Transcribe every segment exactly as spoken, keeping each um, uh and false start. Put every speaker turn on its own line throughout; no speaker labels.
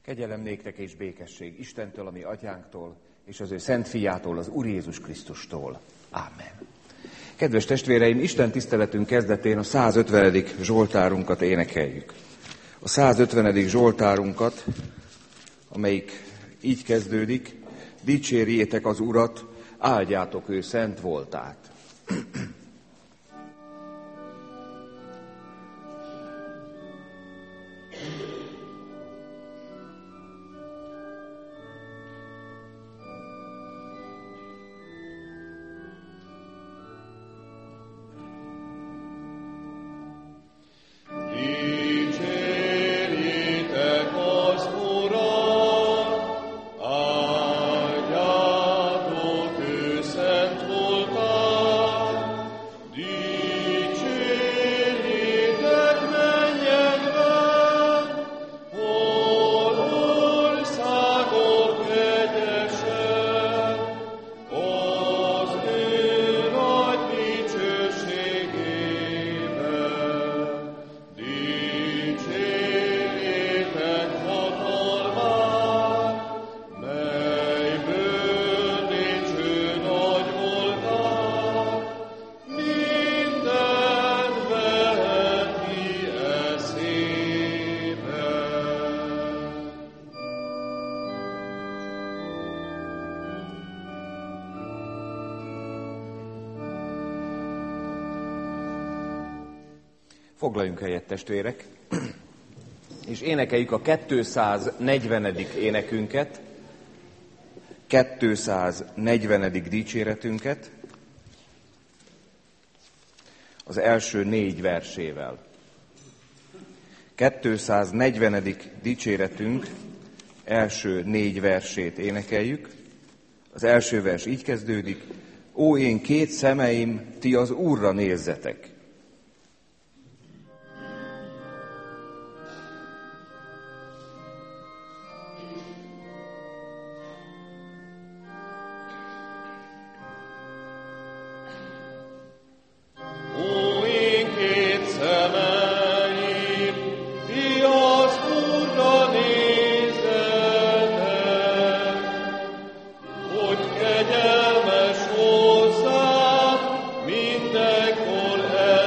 Kegyelem néktek és békesség Istentől, a mi atyánktól, és az ő szent fiától, az Úr Jézus Krisztustól. Ámen. Kedves testvéreim, Isten tiszteletünk kezdetén a százötvenedik zsoltárunkat énekeljük. A százötvenedik zsoltárunkat, amelyik így kezdődik: dicsérjétek az Urat, áldjátok ő szent voltát. Foglaljunk helyet, testvérek, és énekeljük a kétszáznegyvenedik énekünket, kétszáznegyvenedik dicséretünket, az első négy versével. kétszáznegyvenedik dicséretünk első négy versét énekeljük. Az első vers így kezdődik: Ó, én két szemeim, ti az Úrra nézzetek!
Kegyelmes hozzám mindenkor el.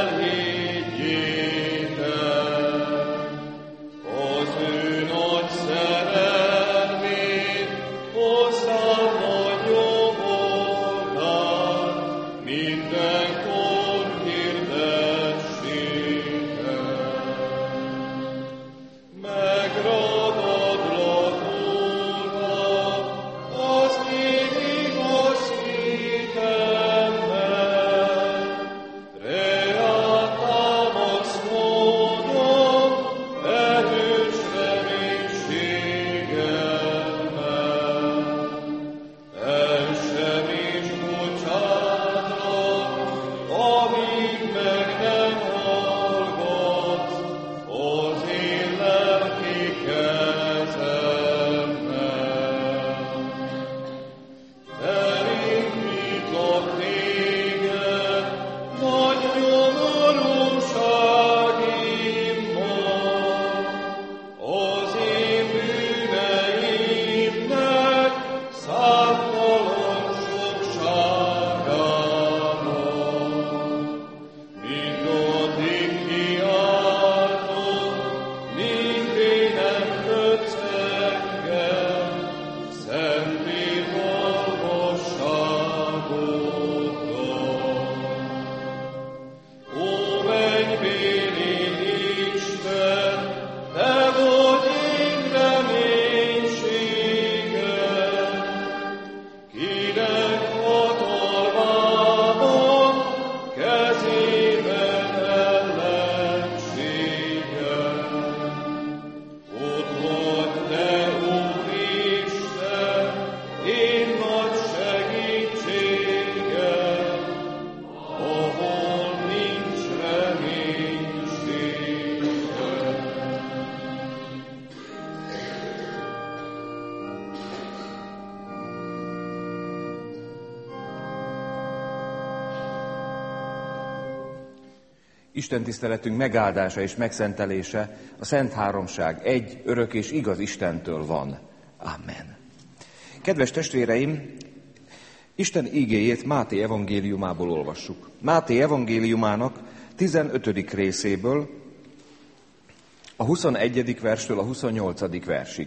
Isten tiszteletünk megáldása és megszentelése a Szent Háromság egy, örök és igaz Istentől van. Amen. Kedves testvéreim, Isten ígéjét Máté evangéliumából olvassuk. Máté evangéliumának tizenötödik részéből, a huszonegyedik verstől a huszonnyolcadik versig.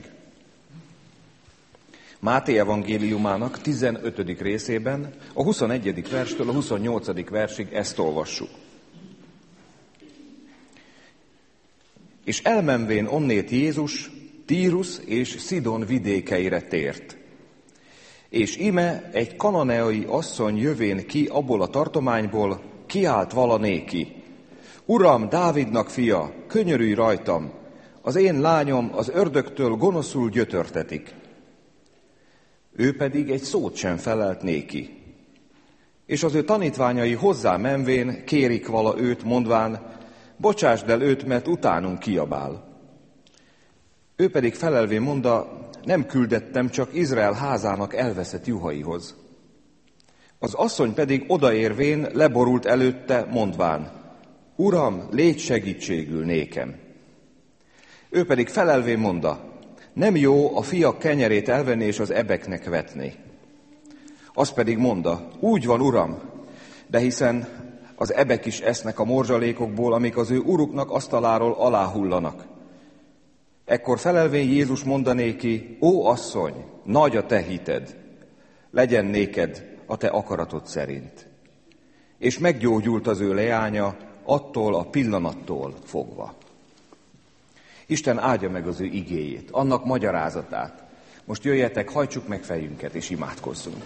Máté evangéliumának tizenötödik részében, a huszonegyedik verstől a huszonnyolcadik versig ezt olvassuk. És elmenvén onnét Jézus Tírus és Szidon vidékeire tért. És íme egy kananeai asszony jövén ki abból a tartományból, kiált vala néki: Uram, Dávidnak fia, könyörülj rajtam, az én lányom az ördögtől gonoszul gyötörtetik. Ő pedig egy szót sem felelt néki. És az ő tanítványai hozzá menvén kérik vala őt, mondván: Bocsásd el őt, mert utánunk kiabál. Ő pedig felelvén mondta: Nem küldettem, csak Izrael házának elveszett juhaihoz. Az asszony pedig odaérvén leborult előtte, mondván: Uram, légy segítségül nékem. Ő pedig felelvén mondta: Nem jó a fiak kenyerét elvenni és az ebeknek vetni. Az pedig mondta: Úgy van, Uram, de hiszen az ebek is esznek a morzsalékokból, amik az ő uruknak asztaláról aláhullanak. Ekkor felelvén Jézus mondanéki: Ó asszony, nagy a te hited, legyen néked a te akaratod szerint. És meggyógyult az ő leánya attól a pillanattól fogva. Isten áldja meg az ő igéjét, annak magyarázatát. Most jöjjetek, hajtsuk meg fejünket és imádkozzunk.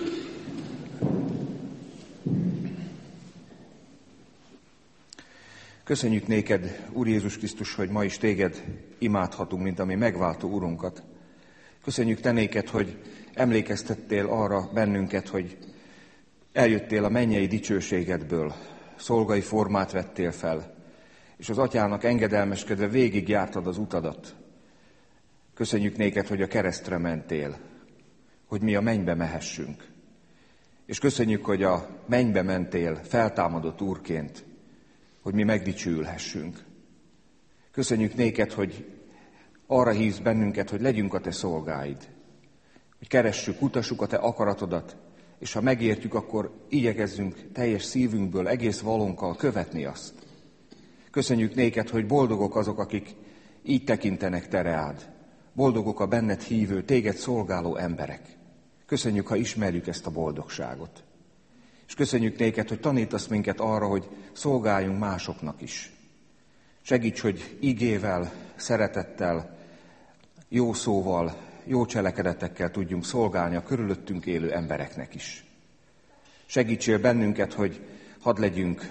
Köszönjük néked, Úr Jézus Krisztus, hogy ma is téged imádhatunk, mint a mi megváltó Urunkat. Köszönjük te néked, hogy emlékeztettél arra bennünket, hogy eljöttél a mennyei dicsőségedből, szolgai formát vettél fel, és az Atyának engedelmeskedve végigjártad az utadat. Köszönjük néked, hogy a keresztre mentél, hogy mi a mennybe mehessünk. És köszönjük, hogy a mennybe mentél feltámadott Úrként, hogy mi megdicsülhessünk. Köszönjük néked, hogy arra hívsz bennünket, hogy legyünk a te szolgáid, hogy keressük, kutassuk a te akaratodat, és ha megértjük, akkor igyekezzünk teljes szívünkből, egész valónkkal követni azt. Köszönjük néked, hogy boldogok azok, akik így tekintenek te reád. Boldogok a benned hívő, téged szolgáló emberek. Köszönjük, ha ismerjük ezt a boldogságot. És köszönjük néked, hogy tanítasz minket arra, hogy szolgáljunk másoknak is. Segíts, hogy igével, szeretettel, jó szóval, jó cselekedetekkel tudjunk szolgálni a körülöttünk élő embereknek is. Segítsél bennünket, hogy hadd legyünk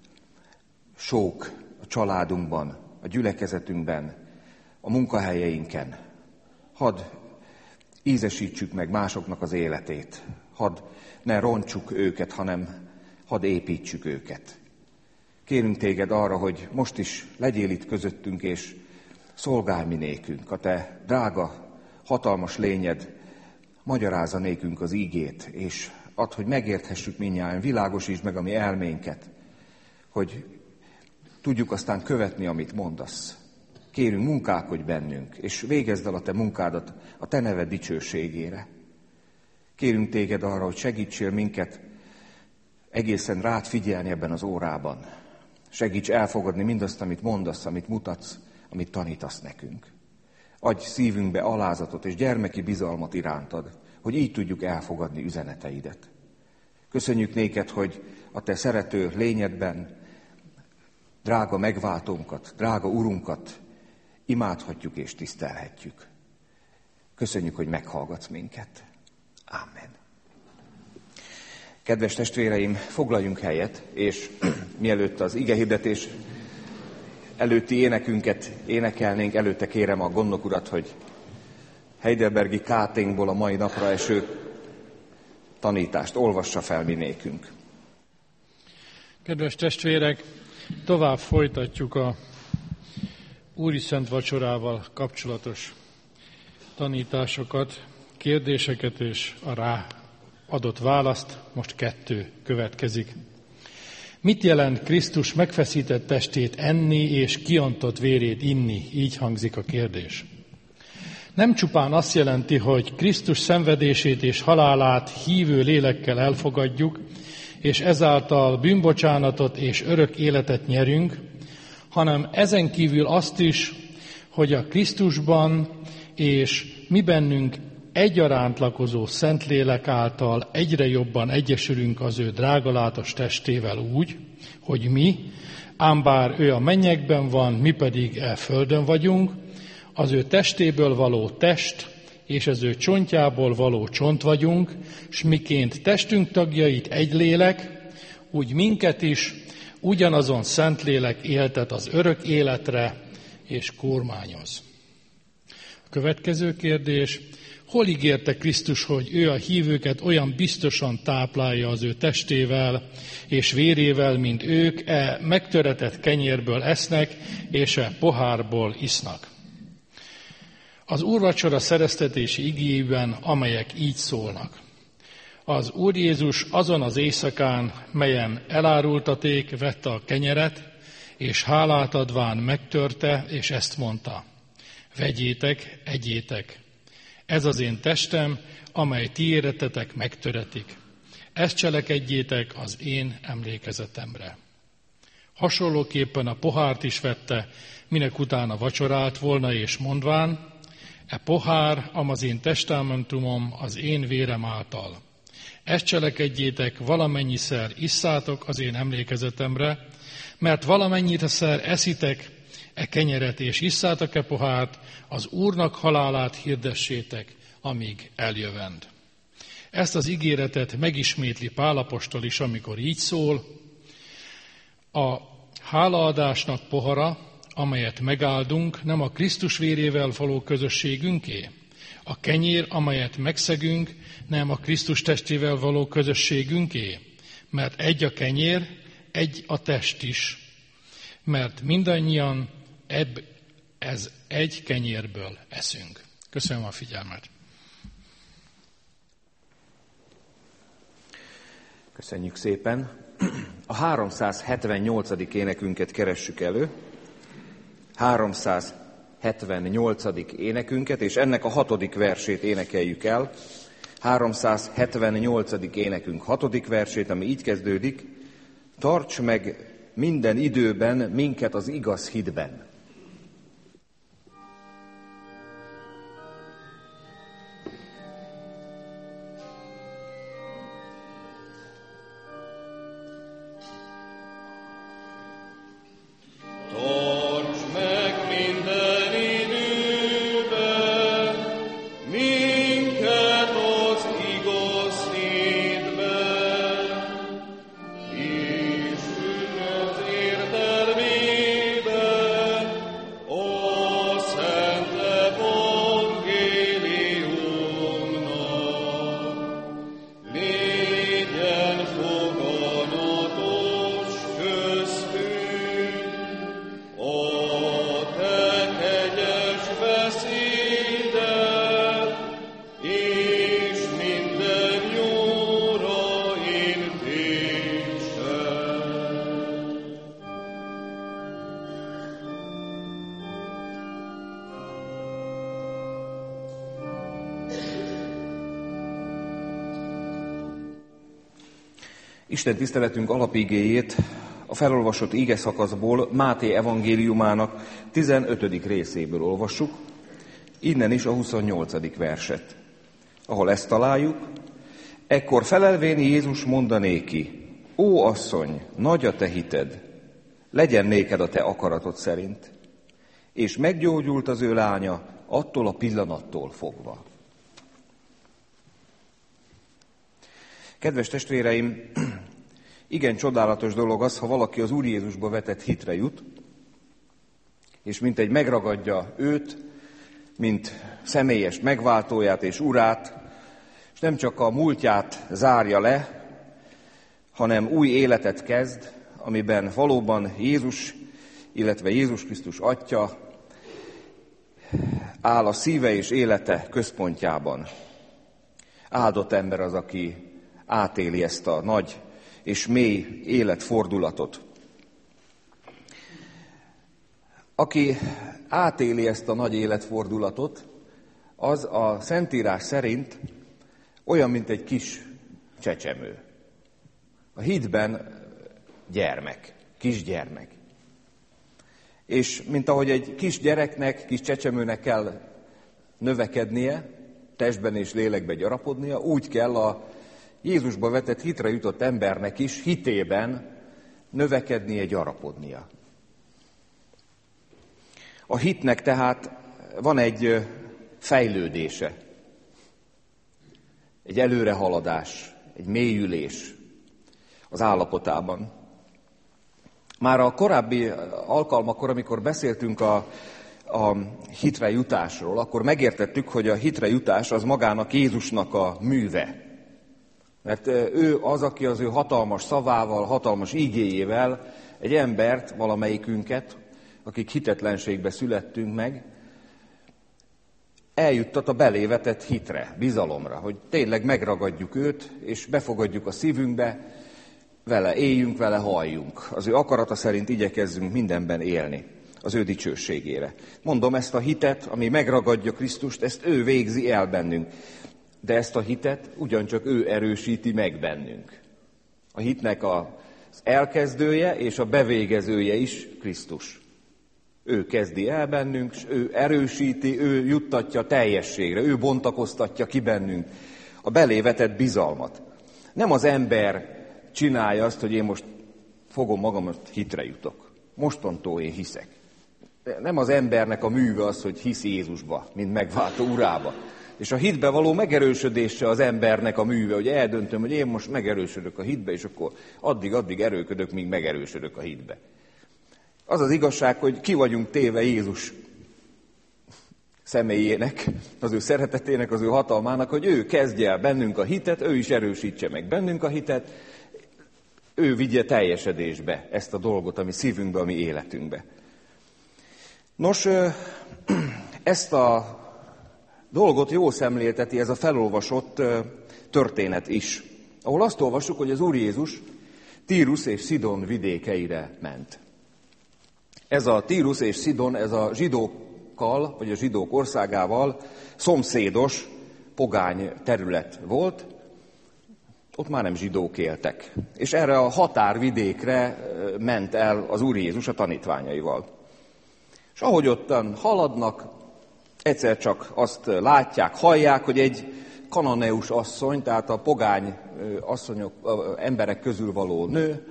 sók a családunkban, a gyülekezetünkben, a munkahelyeinken. Hadd ízesítsük meg másoknak az életét. Hadd ne rontsuk őket, hanem hadd építsük őket. Kérünk téged arra, hogy most is legyél itt közöttünk, és szolgálj mi nékünk. A te drága, hatalmas lényed magyarázza nékünk az ígét, és add, hogy megérthessük mindnyájan, világosítsd meg a mi elménket, hogy tudjuk aztán követni, amit mondasz. Kérünk, munkálkodj bennünk, és végezd el a te munkádat a te neved dicsőségére. Kérünk téged arra, hogy segítsél minket egészen rád figyelni ebben az órában. Segíts elfogadni mindazt, amit mondasz, amit mutatsz, amit tanítasz nekünk. Adj szívünkbe alázatot és gyermeki bizalmat irántad, hogy így tudjuk elfogadni üzeneteidet. Köszönjük néked, hogy a te szerető lényedben drága megváltónkat, drága Urunkat imádhatjuk és tisztelhetjük. Köszönjük, hogy meghallgatsz minket. Ámen. Kedves testvéreim, foglaljunk helyet, és mielőtt az igehirdetés előtti énekünket énekelnénk, előtte kérem a gondnok urat, hogy heidelbergi káténkból a mai napra eső tanítást olvassa fel mi nékünk.
Kedves testvérek, tovább folytatjuk a Úri Szent Vacsorával kapcsolatos tanításokat, kérdéseket és a rá adott választ. Most kettő következik. Mit jelent Krisztus megfeszített testét enni és kiontott vérét inni? Így hangzik a kérdés. Nem csupán azt jelenti, hogy Krisztus szenvedését és halálát hívő lélekkel elfogadjuk, és ezáltal bűnbocsánatot és örök életet nyerünk, hanem ezen kívül azt is, hogy a Krisztusban és mi bennünk egyaránt lakozó Szentlélek által egyre jobban egyesülünk az ő drágalátos testével úgy, hogy mi, ám bár ő a mennyekben van, mi pedig e földön vagyunk, az ő testéből való test, és az ő csontjából való csont vagyunk, s miként testünk tagjait egy lélek, úgy minket is ugyanazon Szentlélek éltet az örök életre, és kormányoz. A következő kérdés, hol ígérte Krisztus, hogy ő a hívőket olyan biztosan táplálja az ő testével és vérével, mint ők e megtöretett kenyérből esznek, és e pohárból isznak? Az úrvacsora szereztetési igéjében, amelyek így szólnak. Az Úr Jézus azon az éjszakán, melyen elárultaték, vette a kenyeret, és hálát adván megtörte, és ezt mondta: vegyétek, egyétek, ez az én testem, amely ti éretetek megtöretik. Ezt cselekedjétek az én emlékezetemre. Hasonlóképpen a pohárt is vette, minek utána vacsorált volna, és mondván: e pohár, am az én testamentumom az én vérem által. Ezt cselekedjétek, valamennyiszer isszátok az én emlékezetemre, mert valamennyiszer eszitek e kenyeret és isszátok e pohárt, az Úrnak halálát hirdessétek, amíg eljövend. Ezt az ígéretet megismétli Pál apostol is, amikor így szól: a hálaadásnak pohara, amelyet megáldunk, nem a Krisztus vérével való közösségünké? A kenyér, amelyet megszegünk, nem a Krisztus testével való közösségünké? Mert egy a kenyér, egy a test is, mert mindannyian ebb, ez egy kenyérből eszünk. Köszönöm a figyelmet.
Köszönjük szépen. A háromszázhetvennyolcadik énekünket keressük elő. háromszázhetvennyolcadik énekünket, és ennek a hatodik versét énekeljük el. háromszázhetvennyolcadik énekünk hatodik versét, ami így kezdődik: tarts meg minden időben minket az igaz hitben. Isten tiszteletünk alapigéjét a felolvasott ígeszakaszból Máté evangéliumának tizenötödik részéből olvassuk, innen is a huszonnyolcadik verset, ahol ezt találjuk: ekkor felelvén Jézus mondanéki: ó asszony, nagy a te hited, legyen néked a te akaratod szerint. És meggyógyult az ő lánya attól a pillanattól fogva. Kedves testvéreim, igen csodálatos dolog az, ha valaki az Úr Jézusba vetett hitre jut, és mint egy megragadja őt, mint személyes megváltóját és urát, és nem csak a múltját zárja le, hanem új életet kezd, amiben valóban Jézus, illetve Jézus Krisztus Atya áll a szíve és élete központjában. Áldott ember az, aki átéli ezt a nagy és mély életfordulatot. Aki átéli ezt a nagy életfordulatot, az a Szentírás szerint olyan, mint egy kis csecsemő. A hitben gyermek, kisgyermek. És mint ahogy egy kis gyereknek, kis csecsemőnek kell növekednie, testben és lélekben gyarapodnia, úgy kell a Jézusba vetett hitre jutott embernek is hitében növekednie, gyarapodnia. A hitnek tehát van egy fejlődése, egy előrehaladás, egy mélyülés az állapotában. Már a korábbi alkalmakkor, amikor beszéltünk a, a hitre jutásról, akkor megértettük, hogy a hitre jutás az magának Jézusnak a műve. Mert ő az, aki az ő hatalmas szavával, hatalmas ígéjével egy embert, valamelyikünket, akik hitetlenségbe születtünk meg, eljuttat a belévetett hitre, bizalomra, hogy tényleg megragadjuk őt, és befogadjuk a szívünkbe, vele éljünk, vele halljunk. Az ő akarata szerint igyekezzünk mindenben élni, az ő dicsőségére. Mondom, ezt a hitet, ami megragadja Krisztust, ezt ő végzi el bennünk. De ezt a hitet ugyancsak ő erősíti meg bennünk. A hitnek az elkezdője és a bevégezője is Krisztus. Ő kezdi el bennünk, és ő erősíti, ő juttatja teljességre, ő bontakoztatja ki bennünk a belévetett bizalmat. Nem az ember csinálja azt, hogy én most fogom magamat, hitre jutok. Mostantól én hiszek. Nem az embernek a műve az, hogy hisz Jézusba, mint megváltó urába. És a hitbe való megerősödése az embernek a műve, hogy eldöntöm, hogy én most megerősödök a hitbe, és akkor addig-addig erőködök, míg megerősödök a hitbe. Az az igazság, hogy ki vagyunk téve Jézus személyének, az ő szeretetének, az ő hatalmának, hogy ő kezdje el bennünk a hitet, ő is erősítse meg bennünk a hitet, ő vigye teljesedésbe ezt a dolgot, ami szívünkbe, ami életünkbe. Nos, ezt a dolgot jól szemlélteti ez a felolvasott történet is, ahol azt olvassuk, hogy az Úr Jézus Tírus és Szidon vidékeire ment. Ez a Tírus és Szidon, ez a zsidókkal, vagy a zsidók országával szomszédos pogány terület volt, ott már nem zsidók éltek. És erre a határvidékre ment el az Úr Jézus a tanítványaival. És ahogy ottan haladnak, egyszer csak azt látják, hallják, hogy egy kananeus asszony, tehát a pogány asszonyok, emberek közül való nő,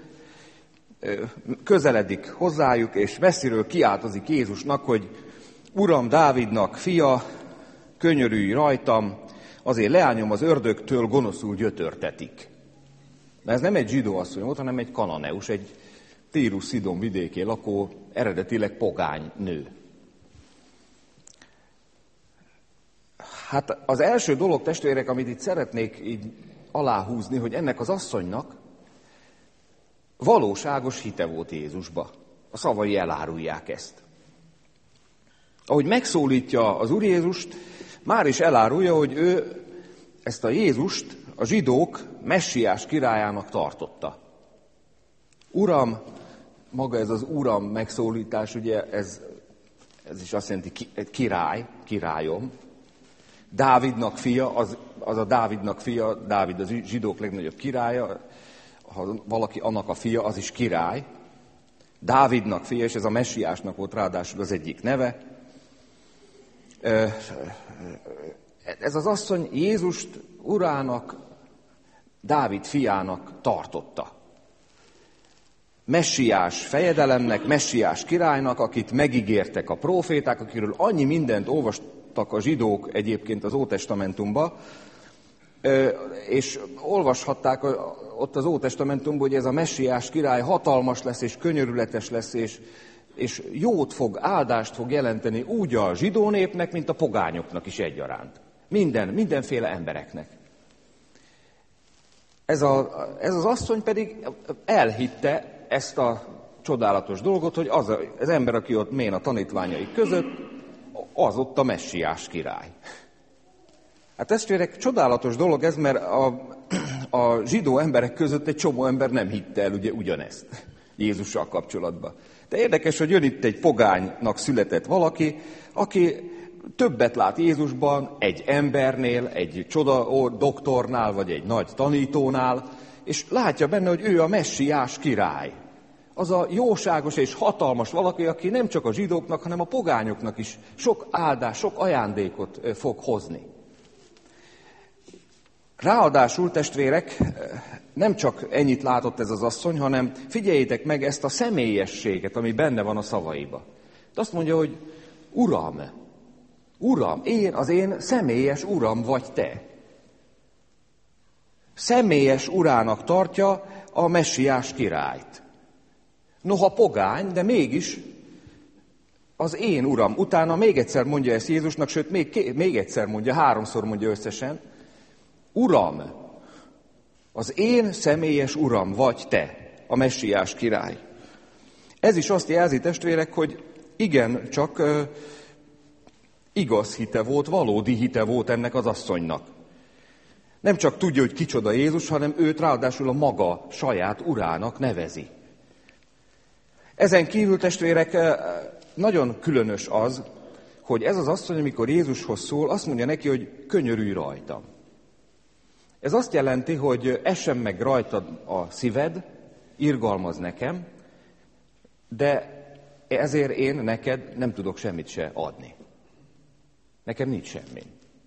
közeledik hozzájuk, és messziről kiáltozik Jézusnak, hogy Uram, Dávidnak fia, könyörülj rajtam, azért leányom az ördögtől gonoszul gyötörtetik. De ez nem egy zsidó asszony volt, hanem egy kananeus, egy Tírus-Szidon vidékén lakó, eredetileg pogány nő. Hát az első dolog, testvérek, amit itt szeretnék így aláhúzni, hogy ennek az asszonynak valóságos hite volt Jézusba. A szavai elárulják ezt. Ahogy megszólítja az Úr Jézust, már is elárulja, hogy ő ezt a Jézust a zsidók messiás királyának tartotta. Uram, maga ez az Uram megszólítás, ugye ez, ez is azt jelenti ki, király, királyom. Dávidnak fia, az, az a Dávidnak fia, Dávid az zsidók legnagyobb királya, ha valaki annak a fia, az is király. Dávidnak fia, és ez a messiásnak volt ráadásul az egyik neve. Ez az asszony Jézust urának, Dávid fiának tartotta. Messiás fejedelemnek, messiás királynak, akit megígértek a próféták, akiről annyi mindent olvastak a zsidók egyébként az Ótestamentumban, és olvashatták ott az Ótestamentumban, hogy ez a messiás király hatalmas lesz, és könyörületes lesz, és, és jót fog, áldást fog jelenteni úgy a zsidó népnek, mint a pogányoknak is egyaránt. Minden, mindenféle embereknek. Ez, a, ez az asszony pedig elhitte ezt a csodálatos dolgot, hogy az a, az ember, aki ott mén a tanítványai között, az ott a messiás király. Hát testvérek, csodálatos dolog ez, mert a, a zsidó emberek között egy csomó ember nem hitte el ugye ugyanezt Jézussal kapcsolatban. De érdekes, hogy jön itt egy pogánynak született valaki, aki többet lát Jézusban egy embernél, egy csoda doktornál, vagy egy nagy tanítónál, és látja benne, hogy ő a messiás király. Az a jóságos és hatalmas valaki, aki nem csak a zsidóknak, hanem a pogányoknak is sok áldás, sok ajándékot fog hozni. Ráadásul, testvérek, nem csak ennyit látott ez az asszony, hanem figyeljétek meg ezt a személyességet, ami benne van a szavaiba. De azt mondja, hogy Uram, Uram, én, az én személyes Uram vagy te. Személyes urának tartja a messiás királyt. Noha pogány, de mégis az én Uram. Utána még egyszer mondja ezt Jézusnak, sőt, még, még egyszer mondja, háromszor mondja összesen. Uram, az én személyes Uram vagy te, a messiás király. Ez is azt jelzi, testvérek, hogy igen, csak uh, igaz hite volt, valódi hite volt ennek az asszonynak. Nem csak tudja, hogy kicsoda Jézus, hanem őt ráadásul a maga saját urának nevezi. Ezen kívül, testvérek, nagyon különös az, hogy ez az asszony, amikor Jézushoz szól, azt mondja neki, hogy könyörülj rajtam. Ez azt jelenti, hogy essen meg rajtad a szíved, irgalmaz nekem, de ezért én neked nem tudok semmit se adni. Nekem nincs semmi.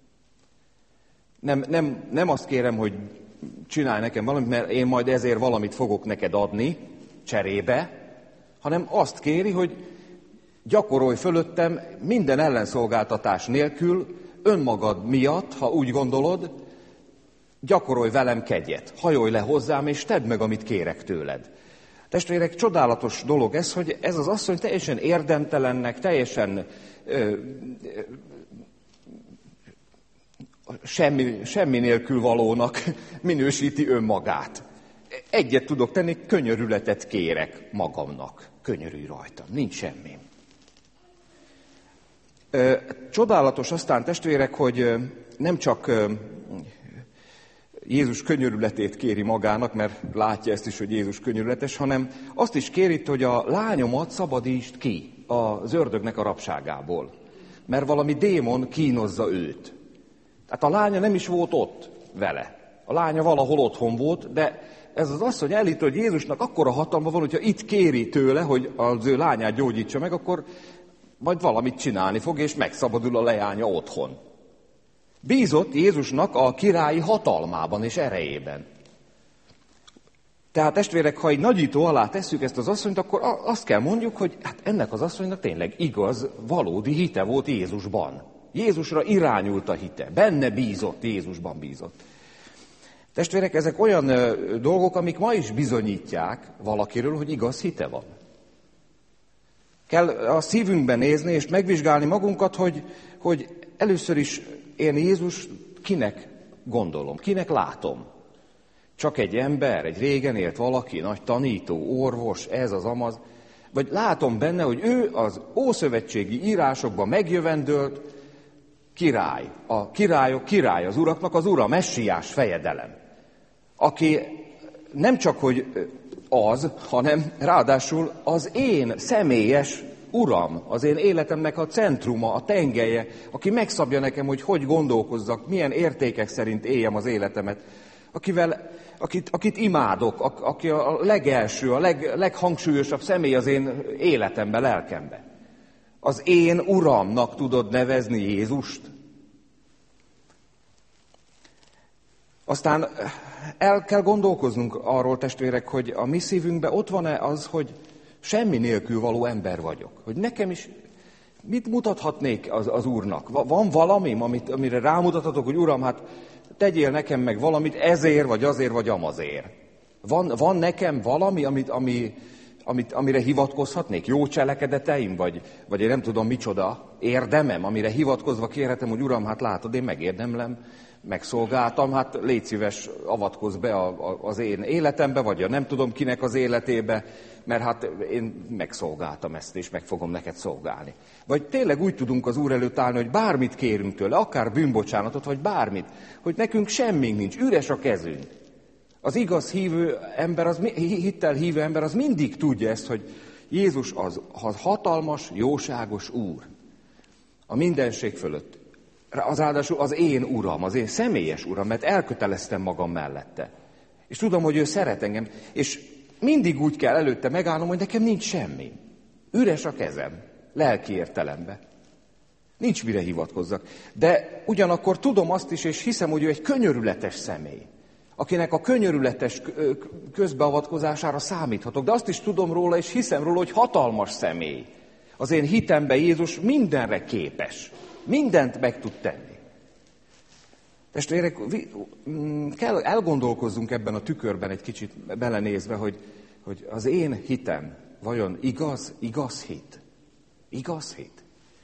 Nem, nem, nem azt kérem, hogy csinálj nekem valamit, mert én majd ezért valamit fogok neked adni cserébe, hanem azt kéri, hogy gyakorolj fölöttem minden ellenszolgáltatás nélkül, önmagad miatt, ha úgy gondolod, gyakorolj velem kegyet, hajolj le hozzám, és tedd meg, amit kérek tőled. Testvérek, csodálatos dolog ez, hogy ez az asszony teljesen érdemtelennek, teljesen ö, ö, semmi, semmi nélkül valónak minősíti önmagát. Egyet tudok tenni, könyörületet kérek magamnak. Könyörülj rajtam, nincs semmi. Ö, csodálatos aztán, testvérek, hogy nem csak Jézus könyörületét kéri magának, mert látja ezt is, hogy Jézus könyörületes, hanem azt is kéri, hogy a lányomat szabadítsd ki az ördögnek a rabságából. Mert valami démon kínozza őt. Tehát a lánya nem is volt ott vele. A lánya valahol otthon volt, de ez az asszony elít, hogy Jézusnak akkora hatalma van, hogyha itt kéri tőle, hogy az ő lányát gyógyítsa meg, akkor majd valamit csinálni fog, és megszabadul a leánya otthon. Bízott Jézusnak a királyi hatalmában és erejében. Tehát testvérek, ha egy nagyító alá tesszük ezt az asszonyt, akkor azt kell mondjuk, hogy hát ennek az asszonynak tényleg igaz, valódi hite volt Jézusban. Jézusra irányult a hite, benne bízott, Jézusban bízott. Testvérek, ezek olyan dolgok, amik ma is bizonyítják valakiről, hogy igaz hite van. Kell a szívünkben nézni és megvizsgálni magunkat, hogy, hogy először is én Jézus kinek gondolom, kinek látom. Csak egy ember, egy régen élt valaki, nagy tanító, orvos, ez az amaz. Vagy látom benne, hogy ő az ószövetségi írásokban megjövendölt király. A királyok király, az uraknak az ura, messiás fejedelem. Aki nem csak, hogy az, hanem ráadásul az én személyes Uram, az én életemnek a centruma, a tengelye, aki megszabja nekem, hogy hogy gondolkozzak, milyen értékek szerint éljem az életemet, akivel, akit, akit imádok, aki a legelső, a leg, leghangsúlyosabb személy az én életemben, lelkemben. Az én Uramnak tudod nevezni Jézust? Aztán el kell gondolkoznunk arról, testvérek, hogy a mi szívünkben ott van-e az, hogy semmi nélkül való ember vagyok. Hogy nekem is, mit mutathatnék az, az Úrnak? Van valami, amit, amire rámutathatok, hogy Uram, hát tegyél nekem meg valamit ezért, vagy azért, vagy amazért. Van, van nekem valami, amit, ami, amit, amire hivatkozhatnék? Jó cselekedeteim, vagy, vagy én nem tudom micsoda érdemem, amire hivatkozva kérhetem, hogy Uram, hát látod, én megérdemlem, megszolgáltam, hát légy szíves, avatkozz be a, a, az én életembe, vagy a nem tudom kinek az életébe, mert hát én megszolgáltam ezt, és meg fogom neked szolgálni. Vagy tényleg úgy tudunk az Úr előtt állni, hogy bármit kérünk tőle, akár bűnbocsánatot, vagy bármit, hogy nekünk semmink nincs, üres a kezünk. Az igaz hívő ember, az, hittel hívő ember az mindig tudja ezt, hogy Jézus az, az hatalmas, jóságos Úr. A mindenség fölött. Az ráadásul az én Uram, az én személyes Uram, mert elköteleztem magam mellette. És tudom, hogy ő szeret engem, és mindig úgy kell előtte megállnom, hogy nekem nincs semmi. Üres a kezem, lelki értelemben. Nincs mire hivatkozzak. De ugyanakkor tudom azt is, és hiszem, hogy ő egy könyörületes személy, akinek a könyörületes közbeavatkozására számíthatok. De azt is tudom róla, és hiszem róla, hogy hatalmas személy. Az én hitemben Jézus mindenre képes. Mindent meg tud tenni. Testvérek, kell elgondolkozzunk ebben a tükörben egy kicsit belenézve, hogy, hogy az én hitem vajon igaz, igaz hit? Igaz hit?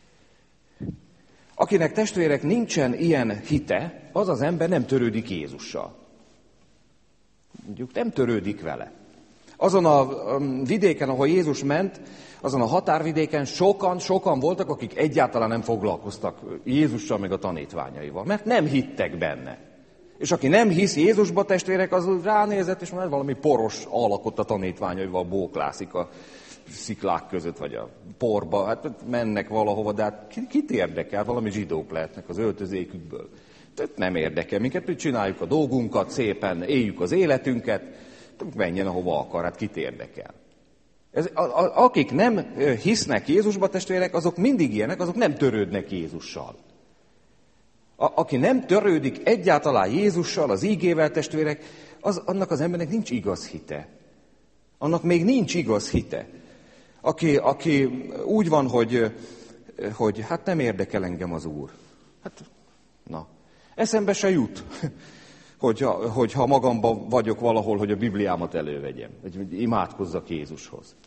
Akinek testvérek nincsen ilyen hite, az az ember nem törődik Jézussal. Mondjuk nem törődik vele. Azon a vidéken, ahol Jézus ment, azon a határvidéken sokan, sokan voltak, akik egyáltalán nem foglalkoztak Jézussal, meg a tanítványaival, mert nem hittek benne. És aki nem hisz Jézusba, testvérek, az ránézett, és már valami poros alakot a tanítványaival bóklászik a sziklák között, vagy a porba. Hát mennek valahova, de hát kit érdekel? Valami zsidók lehetnek az öltözékükből. Tehát nem érdekel minket, hogy csináljuk a dolgunkat, szépen éljük az életünket, menjen ahova akar, hát kit érdekel. Ez, a, a, akik nem hisznek Jézusba, testvérek, azok mindig ilyenek, azok nem törődnek Jézussal. A, aki nem törődik egyáltalán Jézussal, az ígével, testvérek, az, annak az embernek nincs igaz hite. Annak még nincs igaz hite. Aki, aki úgy van, hogy, hogy hát nem érdekel engem az Úr. Hát, na, eszembe se jut, hogyha, hogyha magamban vagyok valahol, hogy a Bibliámat elővegyem, vagy imádkozzak Jézushoz.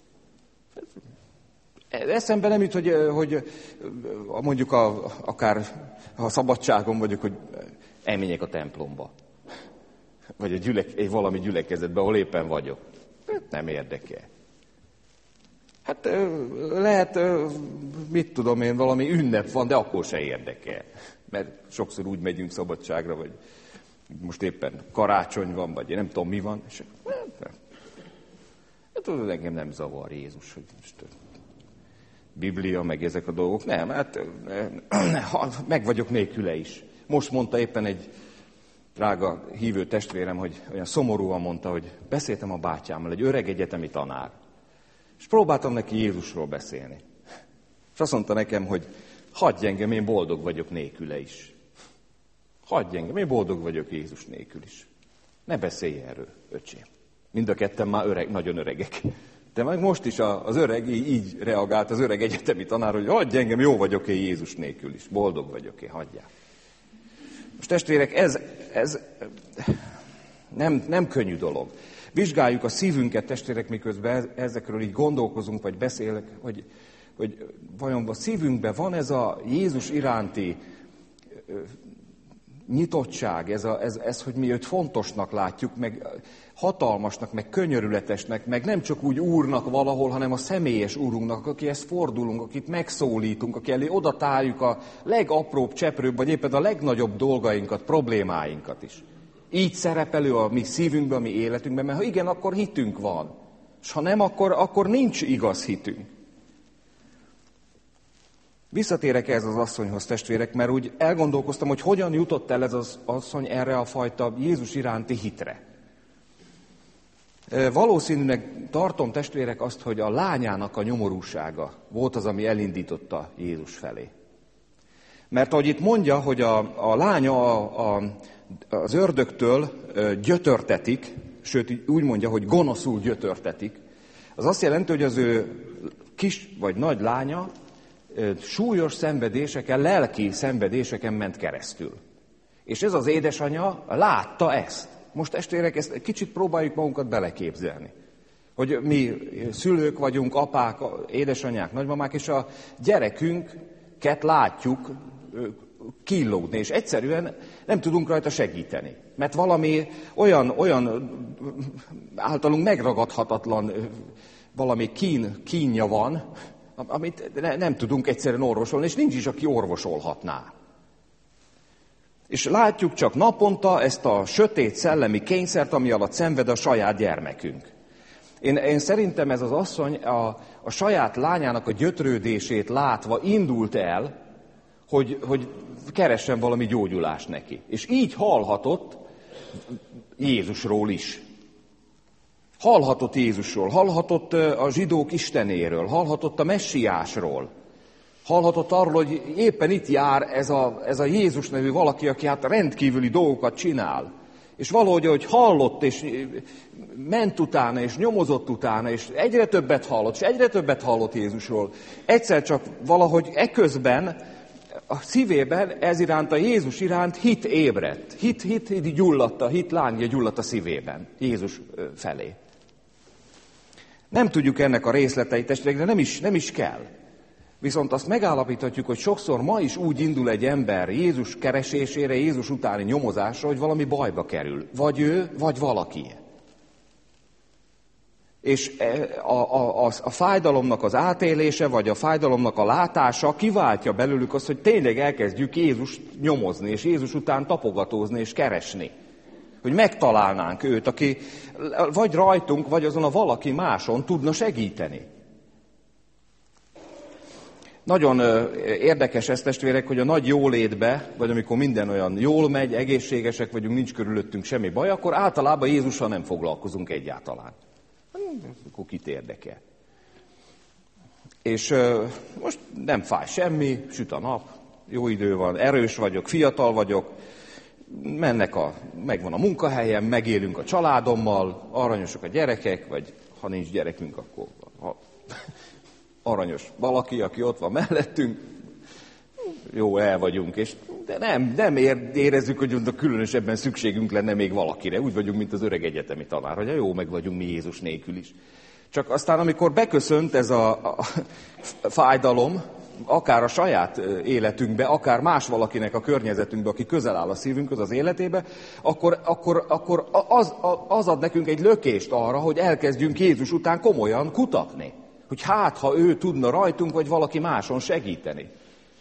Eszembe nem jut, hogy, hogy mondjuk a, akár ha szabadságon vagyok, hogy elmenjek a templomba. Vagy egy, gyülek, egy valami gyülekezetbe, ahol éppen vagyok. Nem érdekel. Hát lehet, mit tudom én, valami ünnep van, de akkor se érdekel. Mert sokszor úgy megyünk szabadságra, vagy most éppen karácsony van, vagy én nem tudom mi van. És hát engem nem zavar Jézus, hogy most Biblia, meg ezek a dolgok. Nem, hát meg vagyok nélküle is. Most mondta éppen egy drága hívő testvérem, hogy olyan szomorúan mondta, hogy beszéltem a bátyámmal, egy öreg egyetemi tanár. És próbáltam neki Jézusról beszélni. És azt mondta nekem, hogy hagyj engem, én boldog vagyok nélküle is. Hagyj engem, én boldog vagyok Jézus nélkül is. Ne beszélj erről, öcsém. Mind a ketten már öreg, nagyon öregek. De meg most is az öreg így reagált, az öreg egyetemi tanár, hogy hagyj engem, jó vagyok én Jézus nélkül is. Boldog vagyok én, hagyjál. Most testvérek, ez, ez nem, nem könnyű dolog. Vizsgáljuk a szívünket, testvérek, miközben ezekről így gondolkozunk, vagy beszélek, hogy, hogy vajon a szívünkben van ez a Jézus iránti nyitottság, ez, a, ez, ez, hogy mi őt fontosnak látjuk, meg hatalmasnak, meg könyörületesnek, meg nem csak úgy úrnak valahol, hanem a személyes úrunknak, akihez fordulunk, akit megszólítunk, aki elé oda táljuk a legapróbb, cseprőbb, vagy éppen a legnagyobb dolgainkat, problémáinkat is. Így szerepelő a mi szívünkben, a mi életünkben, mert ha igen, akkor hitünk van. És ha nem, akkor, akkor nincs igaz hitünk. Visszatérek ez az asszonyhoz, testvérek, mert úgy elgondolkoztam, hogy hogyan jutott el ez az asszony erre a fajta Jézus iránti hitre. Valószínűleg tartom, testvérek, azt, hogy a lányának a nyomorúsága volt az, ami elindította Jézus felé. Mert ahogy itt mondja, hogy a, a lánya a, a, az ördögtől gyötörtetik, sőt úgy mondja, hogy gonoszul gyötörtetik, az azt jelenti, hogy az ő kis vagy nagy lánya súlyos szenvedéseken, lelki szenvedéseken ment keresztül. És ez az édesanyja látta ezt. Most testvérek, ezt egy kicsit próbáljuk magunkat beleképzelni. Hogy mi szülők vagyunk, apák, édesanyák, nagymamák, és a gyerekünket látjuk kínlódni, és egyszerűen nem tudunk rajta segíteni. Mert valami olyan, olyan általunk megragadhatatlan valami kín, kínja van, amit ne, nem tudunk egyszerűen orvosolni, és nincs is, aki orvosolhatná. És látjuk csak naponta ezt a sötét szellemi kényszert, ami alatt szenved a saját gyermekünk. Én, én szerintem ez az asszony a, a saját lányának a gyötrődését látva indult el, hogy, hogy keressen valami gyógyulást neki. És így hallhatott Jézusról is. Hallhatott Jézusról, hallhatott a zsidók istenéről, hallhatott a messiásról. Hallhatott arról, hogy éppen itt jár ez a, ez a Jézus nevű valaki, aki hát rendkívüli dolgokat csinál. És valahogy, ahogy hallott, és ment utána, és nyomozott utána, és egyre többet hallott, és egyre többet hallott Jézusról. Egyszer csak valahogy eközben a szívében ez iránt, a Jézus iránt hit ébredt. Hit, hit, hit gyulladt, a hit lángja gyulladt a szívében, Jézus felé. Nem tudjuk ennek a részleteit, testvérek, de nem is, nem is kell. Viszont azt megállapíthatjuk, hogy sokszor ma is úgy indul egy ember Jézus keresésére, Jézus utáni nyomozásra, hogy valami bajba kerül. Vagy ő, vagy valaki. És a, a, a, a fájdalomnak az átélése, vagy a fájdalomnak a látása kiváltja belőlük azt, hogy tényleg elkezdjük Jézust nyomozni, és Jézus után tapogatózni, és keresni. Hogy megtalálnánk őt, aki vagy rajtunk, vagy azon a valaki máson tudna segíteni. Nagyon érdekes ez, testvérek, hogy a nagy jólétbe, vagy amikor minden olyan jól megy, egészségesek vagyunk, nincs körülöttünk semmi baj, akkor általában Jézussal nem foglalkozunk egyáltalán. Akkor kit érdekel. És most nem fáj semmi, süt a nap, jó idő van, erős vagyok, fiatal vagyok, mennek a, megvan a munkahelyem, megélünk a családommal, aranyosak a gyerekek, vagy ha nincs gyerekünk, akkor ha, aranyos valaki, aki ott van mellettünk, jó, el vagyunk, és de nem, nem érezzük, hogy különösebben szükségünk lenne még valakire. Úgy vagyunk, mint az öreg egyetemi tanár, hogy jó, meg vagyunk mi Jézus nélkül is. Csak aztán, amikor beköszönt ez a, a fájdalom, akár a saját életünkbe, akár más valakinek a környezetünkbe, aki közel áll a szívünkhöz az életébe, akkor, akkor, akkor az, az ad nekünk egy lökést arra, hogy elkezdjünk Jézus után komolyan kutatni. Hogy hát, ha ő tudna rajtunk, vagy valaki máson segíteni.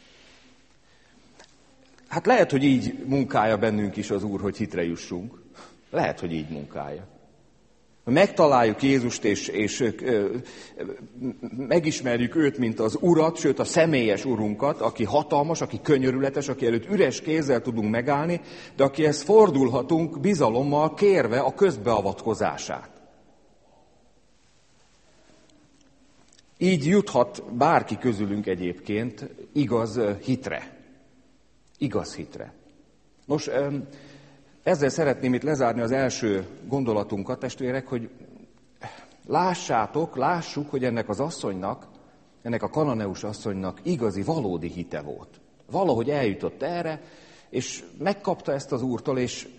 Hát lehet, hogy így munkálja bennünk is az Úr, hogy hitre jussunk. Lehet, hogy így munkálja. Megtaláljuk Jézust, és, és ö, megismerjük őt, mint az Urat, sőt a személyes Urunkat, aki hatalmas, aki könyörületes, aki előtt üres kézzel tudunk megállni, de akihez fordulhatunk bizalommal, kérve a közbeavatkozását. Így juthat bárki közülünk egyébként igaz hitre. Igaz hitre. Nos, ezzel szeretném itt lezárni az első gondolatunkat, testvérek, hogy lássátok, lássuk, hogy ennek az asszonynak, ennek a kananeus asszonynak igazi, valódi hite volt. Valahogy eljutott erre, és megkapta ezt az Úrtól, és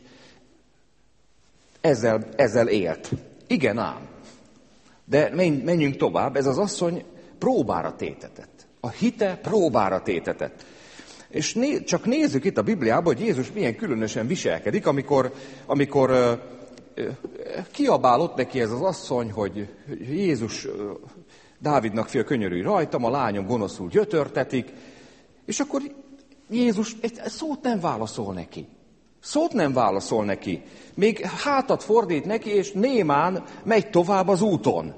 ezzel, ezzel élt. Igen ám. De menjünk tovább, ez az asszony próbára tétetett. A hite próbára tétetett. És né, csak nézzük itt a Bibliában, hogy Jézus milyen különösen viselkedik, amikor, amikor uh, uh, kiabálott neki ez az asszony, hogy Jézus, uh, Dávidnak fia, könyörülj rajtam, a lányom gonoszul gyötörtetik, és akkor Jézus egy szót nem válaszol neki. Szót nem válaszol neki. Még hátat fordít neki, és némán megy tovább az úton.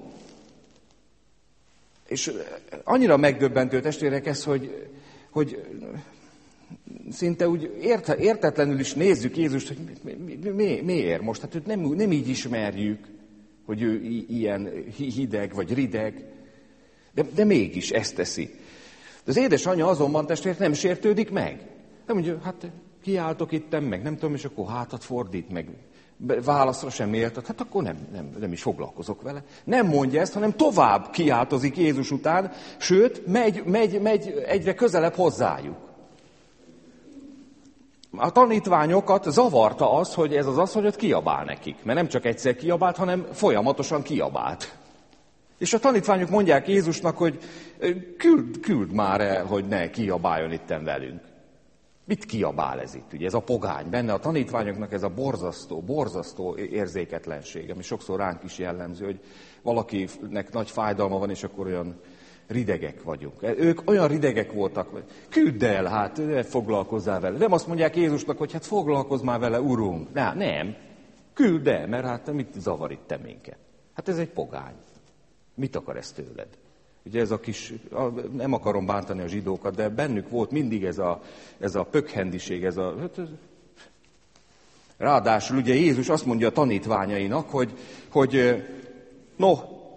És annyira megdöbbentő, testvérek, ez, hogy, hogy szinte úgy érte, értetlenül is nézzük Jézust, hogy mi, mi, mi, miért most? Hát őt nem, nem így ismerjük, hogy ő ilyen hideg vagy rideg, de, de mégis ezt teszi. De az édesanyja azonban, testvérek, nem sértődik meg. Nem mondja, hát kiálltok itten, meg nem tudom, és akkor hátat fordít, meg válaszra sem éltet, hát akkor nem, nem, nem is foglalkozok vele. Nem mondja ezt, hanem tovább kiáltozik Jézus után, sőt, megy, megy, megy egyre közelebb hozzájuk. A tanítványokat zavarta az, hogy ez az asszony ott kiabál nekik, mert nem csak egyszer kiabált, hanem folyamatosan kiabált. És a tanítványok mondják Jézusnak, hogy küld, küld már el, hogy ne kiabáljon itten velünk. Mit kiabál ez itt? Ugye ez a pogány, benne a tanítványoknak ez a borzasztó, borzasztó érzéketlenség, ami sokszor ránk is jellemző, hogy valakinek nagy fájdalma van, és akkor olyan ridegek vagyunk. Ők olyan ridegek voltak, hogy küldd el, hát ne foglalkozzál vele. Nem azt mondják Jézusnak, hogy hát foglalkozz már vele, Urunk. Nem, nem. Küldd el, mert hát mit zavar itt te minket? Hát ez egy pogány. Mit akar ez tőled? Ugye ez a kis, nem akarom bántani a zsidókat, de bennük volt mindig ez a, ez a pökhendiség, ez a... Ráadásul ugye Jézus azt mondja a tanítványainak, hogy, hogy no,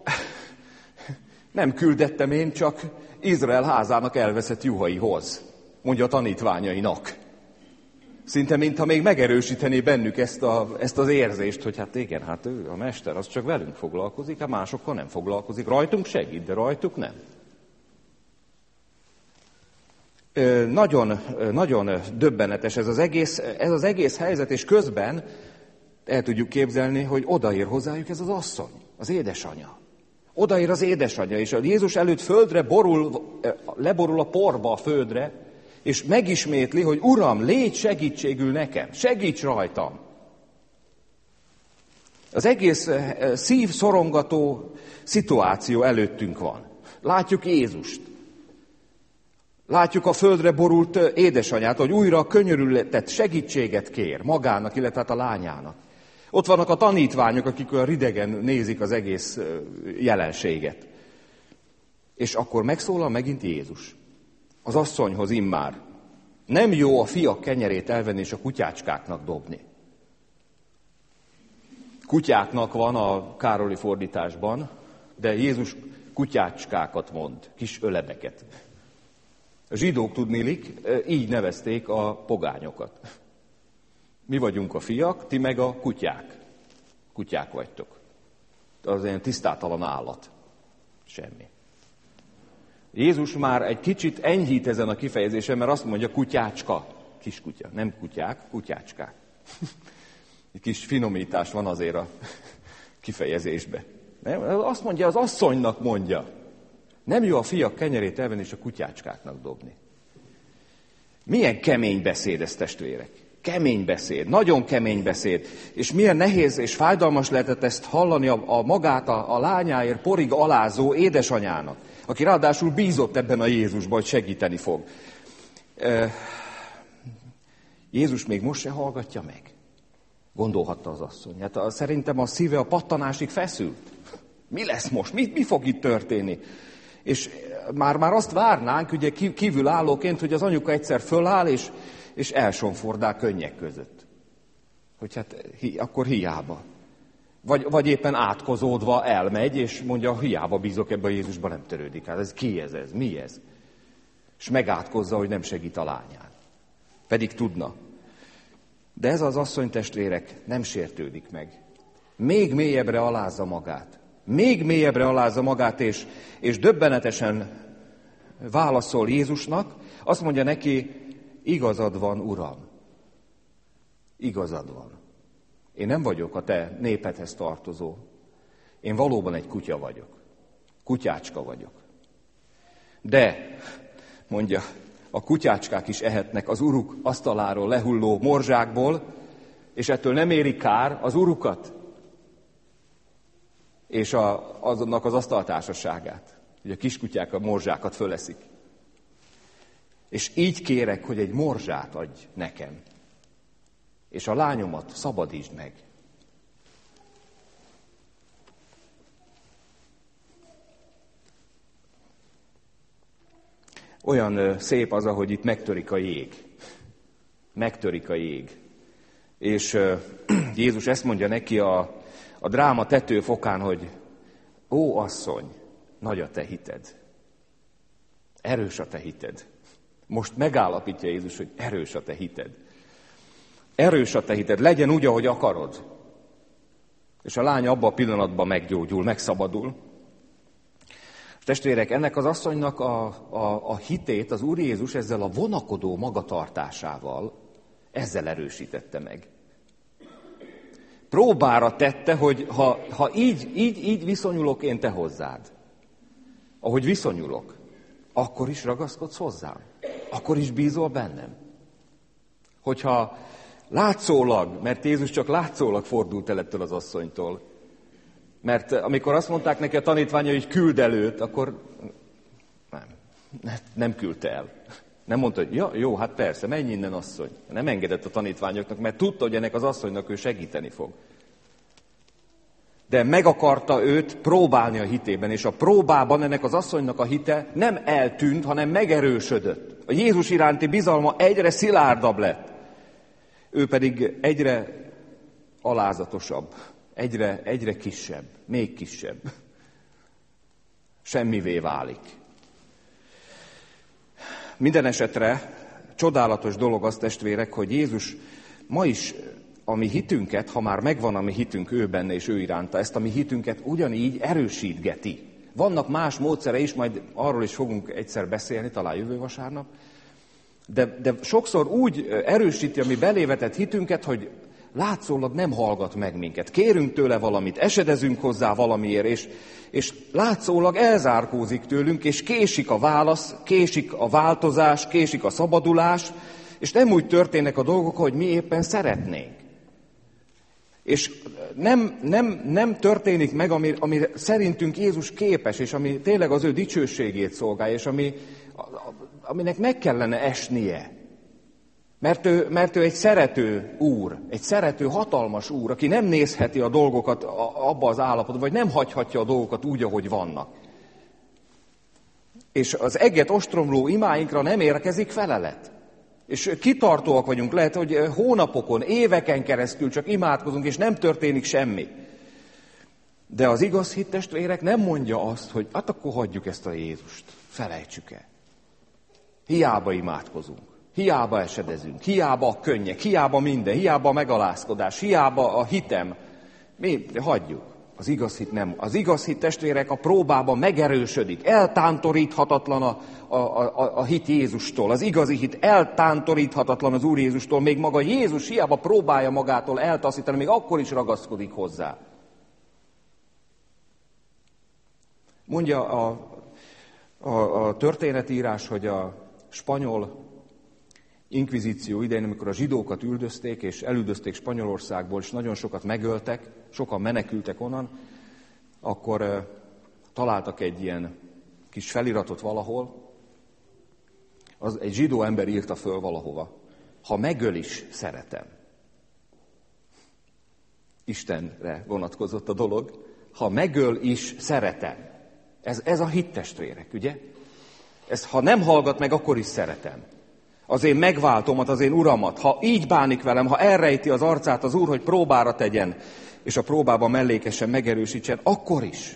nem küldettem én, csak Izrael házának elveszett juhaihoz, mondja a tanítványainak. Szinte, mintha még megerősítené bennük ezt, a, ezt az érzést, hogy hát igen, hát ő, a mester, az csak velünk foglalkozik, hát másokkal nem foglalkozik. Rajtunk segít, de rajtuk nem. Ö, nagyon, nagyon döbbenetes ez az, egész, ez az egész helyzet, és közben el tudjuk képzelni, hogy odaér hozzájuk ez az asszony, az édesanyja. Odaér az édesanyja, és a Jézus előtt földre borul, leborul a porba a földre, és megismétli, hogy Uram, légy segítségül nekem, segíts rajtam. Az egész szívszorongató szituáció előttünk van. Látjuk Jézust. Látjuk a földre borult édesanyját, hogy újra könyörületet, segítséget kér magának, illetve hát a lányának. Ott vannak a tanítványok, akik olyan ridegen nézik az egész jelenséget. És akkor megszólal megint Jézus. Az asszonyhoz immár. Nem jó a fiak kenyerét elvenni és a kutyácskáknak dobni. Kutyáknak van a Károli fordításban, de Jézus kutyácskákat mond, kis ölebeket. A zsidók tudnilik, így nevezték a pogányokat. Mi vagyunk a fiak, ti meg a kutyák. Kutyák vagytok. Az ilyen tisztátalan állat. Semmi. Jézus már egy kicsit enyhít ezen a kifejezésen, mert azt mondja kutyácska. Kis kutya, nem kutyák, kutyácskák. Egy kis finomítás van azért a kifejezésbe. Nem? Azt mondja, az asszonynak mondja. Nem jó a fiak kenyerét elvenni és a kutyácskáknak dobni. Milyen kemény beszéd ez, testvérek. Kemény beszéd, nagyon kemény beszéd. És milyen nehéz és fájdalmas lehetett ezt hallani a, a magát, a, a lányáért porig alázó édesanyának, aki ráadásul bízott ebben a Jézusban, hogy segíteni fog. E, Jézus még most se hallgatja meg? Gondolhatta az asszony. Hát a, szerintem a szíve a pattanásig feszült. Mi lesz most? Mi, mi fog itt történni? És már, már azt várnánk, ugye kívülállóként, hogy az anyuka egyszer föláll, és, és elsonfordál könnyek között. Hogy hát hi, akkor hiába. Vagy, vagy éppen átkozódva elmegy, és mondja, hiába bízok ebbe a Jézusba, nem törődik. Hát ez ki ez, ez? Mi ez? És megátkozza, hogy nem segít a lányán. Pedig tudna. De ez az asszony, testvérek, nem sértődik meg. Még mélyebbre alázza magát. Még mélyebbre alázza magát, és, és döbbenetesen válaszol Jézusnak. Azt mondja neki, igazad van, Uram. Igazad van. Én nem vagyok a te népedhez tartozó. Én valóban egy kutya vagyok. Kutyácska vagyok. De, mondja, a kutyácskák is ehetnek az uruk asztaláról lehulló morzsákból, és ettől nem éri kár az urukat és a, azonnak az asztaltársaságát. Ugye a kiskutyák a morzsákat föleszik. És így kérek, hogy egy morzsát adj nekem, és a lányomat szabadítsd meg. Olyan szép az, ahogy itt megtörik a jég. Megtörik a jég. És Jézus ezt mondja neki a, a dráma tetőfokán, hogy ó, asszony, nagy a te hited. Erős a te hited. Most megállapítja Jézus, hogy erős a te hited. Erős a te hited, legyen úgy, ahogy akarod. És a lány abban a pillanatban meggyógyul, megszabadul. Testvérek, ennek az asszonynak a, a, a hitét az Úr Jézus ezzel a vonakodó magatartásával, ezzel erősítette meg. Próbára tette, hogy ha, ha így, így, így viszonyulok én te hozzád, ahogy viszonyulok, akkor is ragaszkodsz hozzám, akkor is bízol bennem. Hogyha látszólag, mert Jézus csak látszólag fordult el ettől az asszonytól, mert amikor azt mondták neki a tanítványai, hogy küld előtt, akkor Nem küldte el. Nem mondta, hogy ja, jó, hát persze, menj innen, asszony. Nem engedett a tanítványoknak, mert tudta, hogy ennek az asszonynak ő segíteni fog. De meg akarta őt próbálni a hitében, és a próbában ennek az asszonynak a hite nem eltűnt, hanem megerősödött. A Jézus iránti bizalma egyre szilárdabb lett. Ő pedig egyre alázatosabb, egyre, egyre kisebb, még kisebb. Semmivé válik. Minden esetre csodálatos dolog az, testvérek, hogy Jézus ma is a mi hitünket, ha már megvan a mi hitünk ő benne és ő iránta, ezt a mi hitünket ugyanígy erősítgeti. Vannak más módszere is, majd arról is fogunk egyszer beszélni, talán jövő vasárnap, de, de sokszor úgy erősíti a mi belévetett hitünket, hogy látszólag nem hallgat meg minket. Kérünk tőle valamit, esedezünk hozzá valamiért, és, és látszólag elzárkózik tőlünk, és késik a válasz, késik a változás, késik a szabadulás, és nem úgy történnek a dolgok, hogy mi éppen szeretnénk. És nem, nem, nem történik meg, ami, ami szerintünk Jézus képes, és ami tényleg az ő dicsőségét szolgálja, és ami, aminek meg kellene esnie. Mert ő, mert ő egy szerető úr, egy szerető, hatalmas úr, aki nem nézheti a dolgokat abba az állapotba, vagy nem hagyhatja a dolgokat úgy, ahogy vannak. És az eget ostromló imáinkra nem érkezik felelet. És kitartóak vagyunk, lehet, hogy hónapokon, éveken keresztül csak imádkozunk, és nem történik semmi. De az igaz hit, testvérek, nem mondja azt, hogy hát akkor hagyjuk ezt a Jézust, felejtsük el. Hiába imádkozunk, hiába esedezünk, hiába a könnyek, hiába minden, hiába a megalázkodás, hiába a hitem. Mi hagyjuk. Az igaz hit nem. Az igaz hit, testvérek, a próbában megerősödik. Eltántoríthatatlan a, a, a, a hit Jézustól. Az igazi hit eltántoríthatatlan az Úr Jézustól. Még maga Jézus hiába próbálja magától eltaszítani, még akkor is ragaszkodik hozzá. Mondja a, a, a történetírás, hogy a spanyol inkvizíció idején, amikor a zsidókat üldözték, és elüldözték Spanyolországból, és nagyon sokat megöltek, sokan menekültek onnan, akkor uh, találtak egy ilyen kis feliratot valahol, az egy zsidó ember írta föl valahova. Ha megöl is, szeretem. Istenre vonatkozott a dolog. Ha megöl is, szeretem. Ez, ez a hittestvérek, ugye? Ez, ha nem hallgat meg, akkor is szeretem. Az én megváltomat, az én uramat, ha így bánik velem, ha elrejti az arcát az Úr, hogy próbára tegyen, és a próbában mellékesen megerősítsen, akkor is,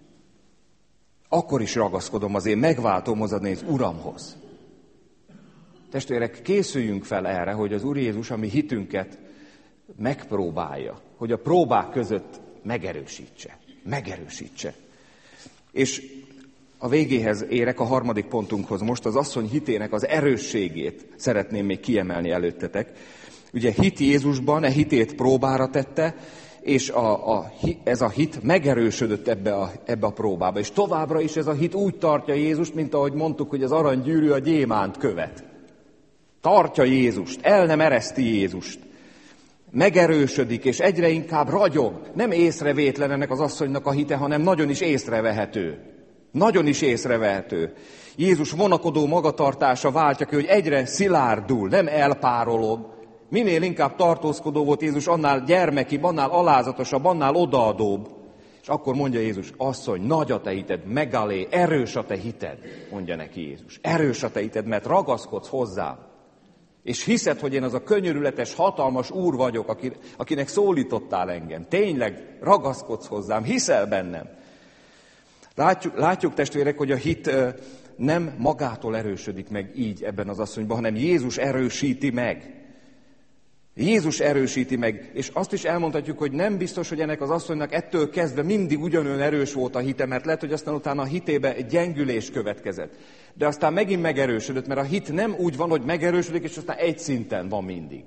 akkor is ragaszkodom az én megváltómhoz, az én uramhoz. Testvérek, készüljünk fel erre, hogy az Úr Jézus a mi hitünket megpróbálja, hogy a próbák között megerősítse, megerősítse. És a végéhez érek, a harmadik pontunkhoz most, az asszony hitének az erősségét szeretném még kiemelni előttetek. Ugye hit Jézusban, e hitét próbára tette, és a, a, ez a hit megerősödött ebbe a, ebbe a próbába. És továbbra is ez a hit úgy tartja Jézust, mint ahogy mondtuk, hogy az aranygyűrű a gyémánt követ. Tartja Jézust, el nem ereszti Jézust. Megerősödik, és egyre inkább ragyog. Nem észrevétlen ennek az asszonynak a hite, hanem nagyon is észrevehető. Nagyon is észrevehető. Jézus vonakodó magatartása váltja ki, hogy egyre szilárdul, nem elpárolog. Minél inkább tartózkodó volt Jézus, annál gyermekibb, annál alázatosabb, annál odaadóbb. És akkor mondja Jézus, asszony, nagy a te hited, megalé, erős a te hited, mondja neki Jézus. Erős a te hited, mert ragaszkodsz hozzám. És hiszed, hogy én az a könyörületes, hatalmas úr vagyok, akinek szólítottál engem. Tényleg ragaszkodsz hozzám, hiszel bennem. Látjuk, látjuk, testvérek, hogy a hit nem magától erősödik meg így ebben az asszonyban, hanem Jézus erősíti meg. Jézus erősíti meg, és azt is elmondhatjuk, hogy nem biztos, hogy ennek az asszonynak ettől kezdve mindig ugyanolyan erős volt a hite, mert lehet, hogy aztán utána a hitébe egy gyengülés következett. De aztán megint megerősödött, mert a hit nem úgy van, hogy megerősödik, és aztán egy szinten van mindig.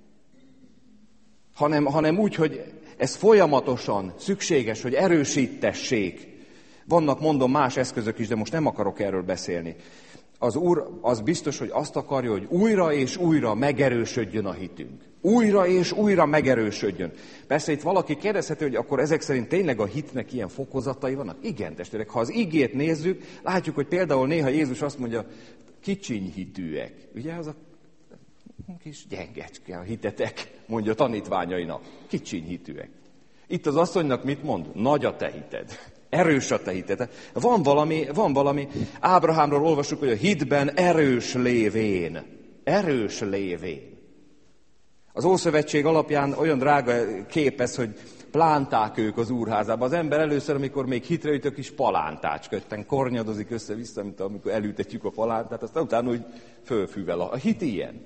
Hanem, hanem úgy, hogy ez folyamatosan szükséges, hogy erősítessék. Vannak, mondom, más eszközök is, de most nem akarok erről beszélni. Az Úr az biztos, hogy azt akarja, hogy újra és újra megerősödjön a hitünk. Újra és újra megerősödjön. Persze itt valaki kérdezheti, hogy akkor ezek szerint tényleg a hitnek ilyen fokozatai vannak? Igen, testvérek, ha az igét nézzük, látjuk, hogy például néha Jézus azt mondja, kicsiny hitűek. Ugye az a kis gyengecske a hitetek, mondja a tanítványainak. Kicsiny hitűek. Itt az asszonynak mit mond? Nagy a te hited. Erős a te hited. Van valami, van valami. Ábrahámról olvasjuk, hogy a hitben erős lévén. Erős lévén. Az Ószövetség alapján olyan drága kép ez, hogy plánták ők az úrházába. Az ember először, amikor még hitre jut, a kis palántácskötten kornyadozik össze-vissza, mint amikor elültetjük a palántát, aztán utána úgy fölfűvel. A hit ilyen.